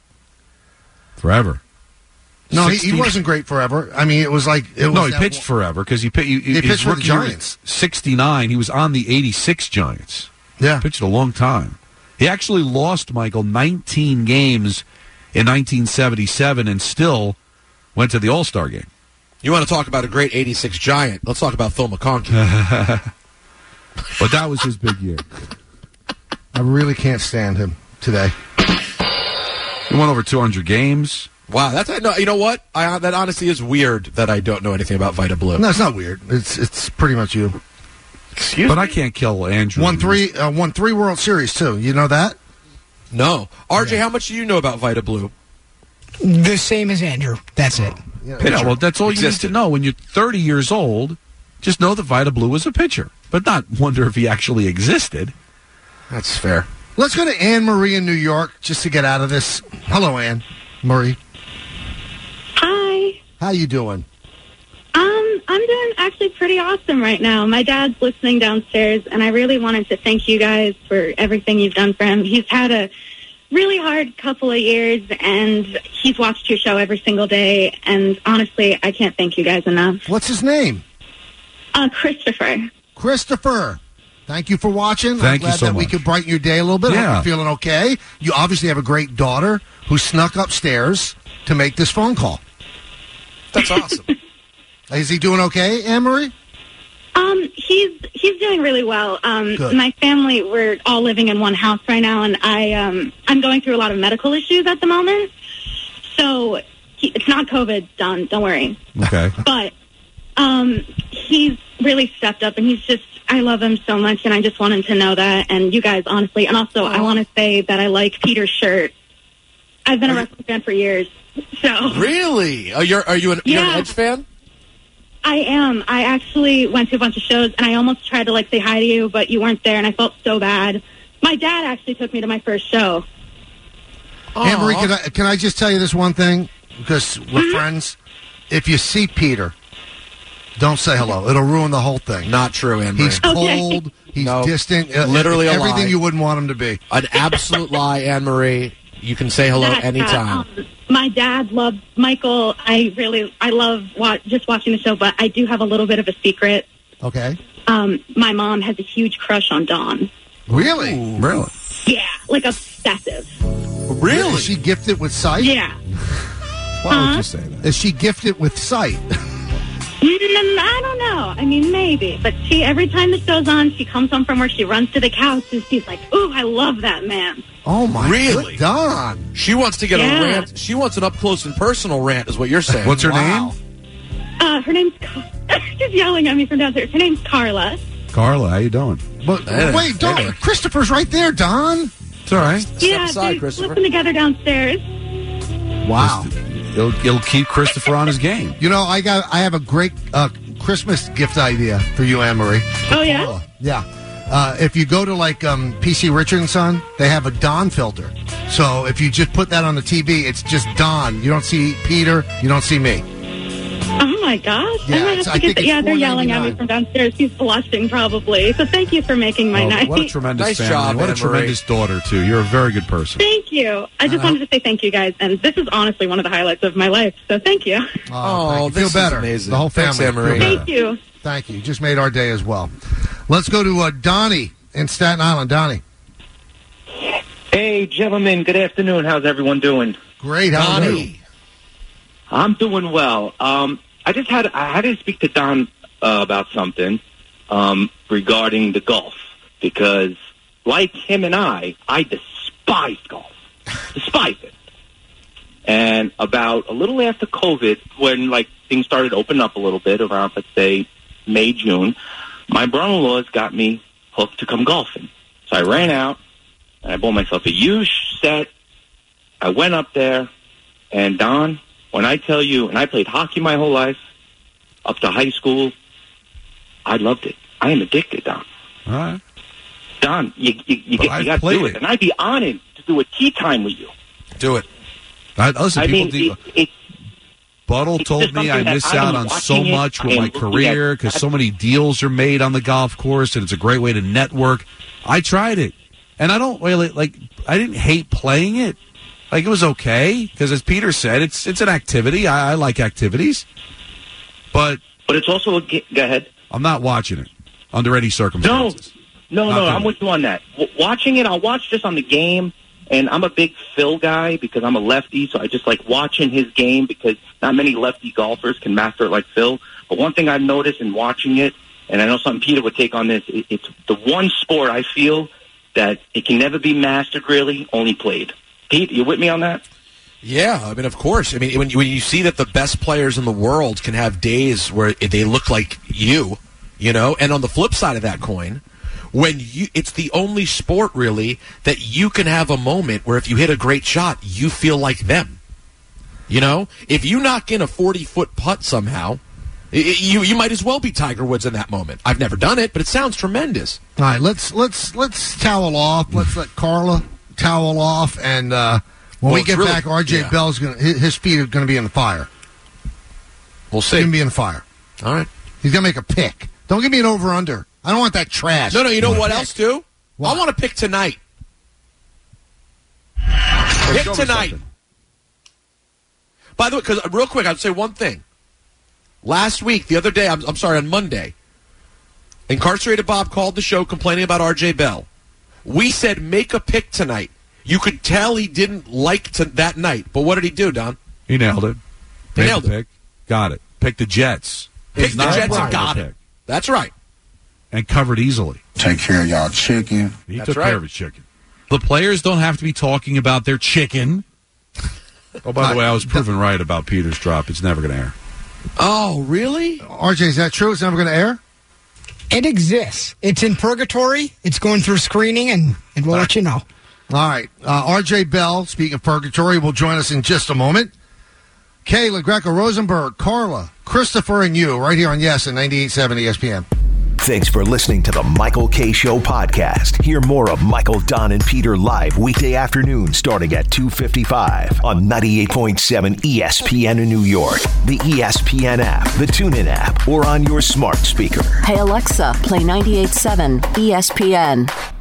Forever. No, he wasn't great forever. I mean, it was like... he pitched forever because he pitched for the Giants. 69. He was on the 86 Giants. Yeah. Pitched a long time. He actually lost, Michael, 19 games in 1977 and still went to the All-Star game. You want to talk about a great 86 Giant? Let's talk about Phil McConkey. But that was his big year. I really can't stand him today. He won over 200 games. Wow, you know what? That honestly is weird that I don't know anything about Vida Blue. No, it's not weird. It's pretty much you. Excuse me? But I can't kill Andrew. Won three World Series, too. You know that? No. RJ, how much do you know about Vida Blue? The same as Andrew. That's it. Yeah, well, that's all you need to know. When you're 30 years old, just know that Vida Blue was a pitcher, but not wonder if he actually existed. That's fair. Let's go to Anne Marie in New York just to get out of this. Hello, Anne Marie. Hi. How you doing? I'm doing actually pretty awesome right now. My dad's listening downstairs, and I really wanted to thank you guys for everything you've done for him. He's had a really hard couple of years, and he's watched your show every single day, and honestly, I can't thank you guys enough. What's his name? Christopher. Christopher. Thank you for watching. Thank I'm you glad so that we much. could brighten your day a little bit. I hope Yeah. you're feeling okay. You obviously have a great daughter who snuck upstairs to make this phone call. That's awesome. Is he doing okay, Anne-Marie? He's doing really well. Good. My family, we're all living in one house right now, and I'm going through a lot of medical issues at the moment. So it's not COVID, Don. Don't worry. Okay. But he's really stepped up, and I love him so much, and I just want him to know that, and you guys, honestly. And also, I want to say that I like Peter's shirt. I've been a wrestling fan for years. So Really? Are you an Edge fan? I am. I actually went to a bunch of shows, and I almost tried to say hi to you, but you weren't there, and I felt so bad. My dad actually took me to my first show. Anne-Marie, can I just tell you this one thing? Because we're friends. If you see Peter, don't say hello. It'll ruin the whole thing. Not true, Anne-Marie. He's cold. He's distant. Literally a everything lie. you wouldn't want him to be. An absolute lie, Anne-Marie. You can say hello That's anytime. My dad loved Michael. I love just watching the show, but I do have a little bit of a secret. Okay. My mom has a huge crush on Dawn. Really? Really? Yeah, obsessive. Really? Is she gifted with sight? Yeah. Why would you say that? Is she gifted with sight? I don't know. I mean, maybe. But every time the show's on, she comes home from work, she runs to the couch, and she's like, ooh, I love that man. Oh, my Really? God. She wants to get Yeah. a rant. She wants an up-close and personal rant, is what you're saying. What's her Wow. name? Her name's... She's yelling at me from downstairs. Her name's Carla. Carla, how you doing? But wait, Don. Christopher's right there, Don. It's all right. Yeah, aside, they're Christopher. living together downstairs. Wow. It'll keep Christopher on his game. You know, I have a great Christmas gift idea for you, Anne-Marie. Oh, yeah? Yeah. If you go to PC Richard & Son, they have a Don filter. So if you just put that on the TV, it's just Don. You don't see Peter. You don't see me. Oh, my gosh. Yeah, I might it's- have I to get think that. it's Yeah, they're yelling at me $4.99. from downstairs. He's blushing, probably. So thank you for making my night. What a tremendous Nice family. job, what a Anne-Marie. tremendous daughter, too. You're a very good person. Thank you. I just wanted to say thank you, guys. And this is honestly one of the highlights of my life. So thank you. Oh, this feel is better. amazing. The whole family. Thanks, Anne-Marie. Feel better. Thank you. Thank you. You just made our day as well. Let's go to Donnie in Staten Island. Donnie. Hey, gentlemen. Good afternoon. How's everyone doing? Great. How are you? Donnie. I'm doing well. I had to speak to Don about something regarding the golf because, like him and I despise golf, despise it. And about a little after COVID, when things started opening up a little bit around, let's say, May, June, my brother-in-law's got me hooked to come golfing. So I ran out and I bought myself a huge set. I went up there, and Don, when I tell you, and I played hockey my whole life, up to high school, I loved it. I am addicted, Don. All right. Don, you got to played do it. it. And I'd be honored to do a tea time with you. Do it. Listen, I people mean, do. Buttle it's told just me I something that miss I out am on so watching it, much I with am my looking career at- because so many deals are made on the golf course, and it's a great way to network. I tried it, and I don't really I didn't hate playing it. It was okay because, as Peter said, it's an activity. I like activities, but it's also a go ahead. I'm not watching it under any circumstances. No, Not I'm good. with you on that. Watching it, I'll watch just on the game, and I'm a big Phil guy because I'm a lefty, so I just like watching his game because not many lefty golfers can master it like Phil. But one thing I've noticed in watching it, and I know something Peter would take on this, it's the one sport I feel that it can never be mastered really, only played. Pete, you with me on that? Yeah, I mean, of course. I mean, when you see that the best players in the world can have days where they look like you know, and on the flip side of that coin, it's the only sport really that you can have a moment where if you hit a great shot, you feel like them. You know, if you knock in a 40-foot putt somehow, you might as well be Tiger Woods in that moment. I've never done it, but it sounds tremendous. All right, let's towel off. Let's let Carla towel off, and when we get back, R.J. Bell's his feet are going to be in the fire. We'll see. He's going to be in the fire. All right. He's going to make a pick. Don't give me an over-under. I don't want that trash. No, you know what else, too? I want to pick tonight. Pick tonight. By the way, because real quick, I'd say one thing. Last week, the other day, I'm sorry, on Monday, Incarcerated Bob called the show complaining about R.J. Bell. We said, make a pick tonight. You could tell he didn't like that night. But what did he do, Don? He nailed it. He nailed it. Pick. Got it. Picked the Jets. Picked the Jets and got it. That's right. And covered easily. Take care of y'all chicken. He took care of his chicken. The players don't have to be talking about their chicken. Oh, by the way, I was proven right about Peter's drop. It's never going to air. Oh, really? RJ, is that true? It's never going to air? It exists. It's in purgatory. It's going through screening, and we'll let you know. All right. R.J. Bell, speaking of purgatory, will join us in just a moment. Kayla, Greco, Rosenberg, Carla, Christopher, and you right here on Yes and 98.7 ESPN. Thanks for listening to the Michael K. Show podcast. Hear more of Michael, Don, and Peter live weekday afternoon starting at 2:55 on 98.7 ESPN in New York, the ESPN app, the TuneIn app, or on your smart speaker. Hey, Alexa, play 98.7 ESPN.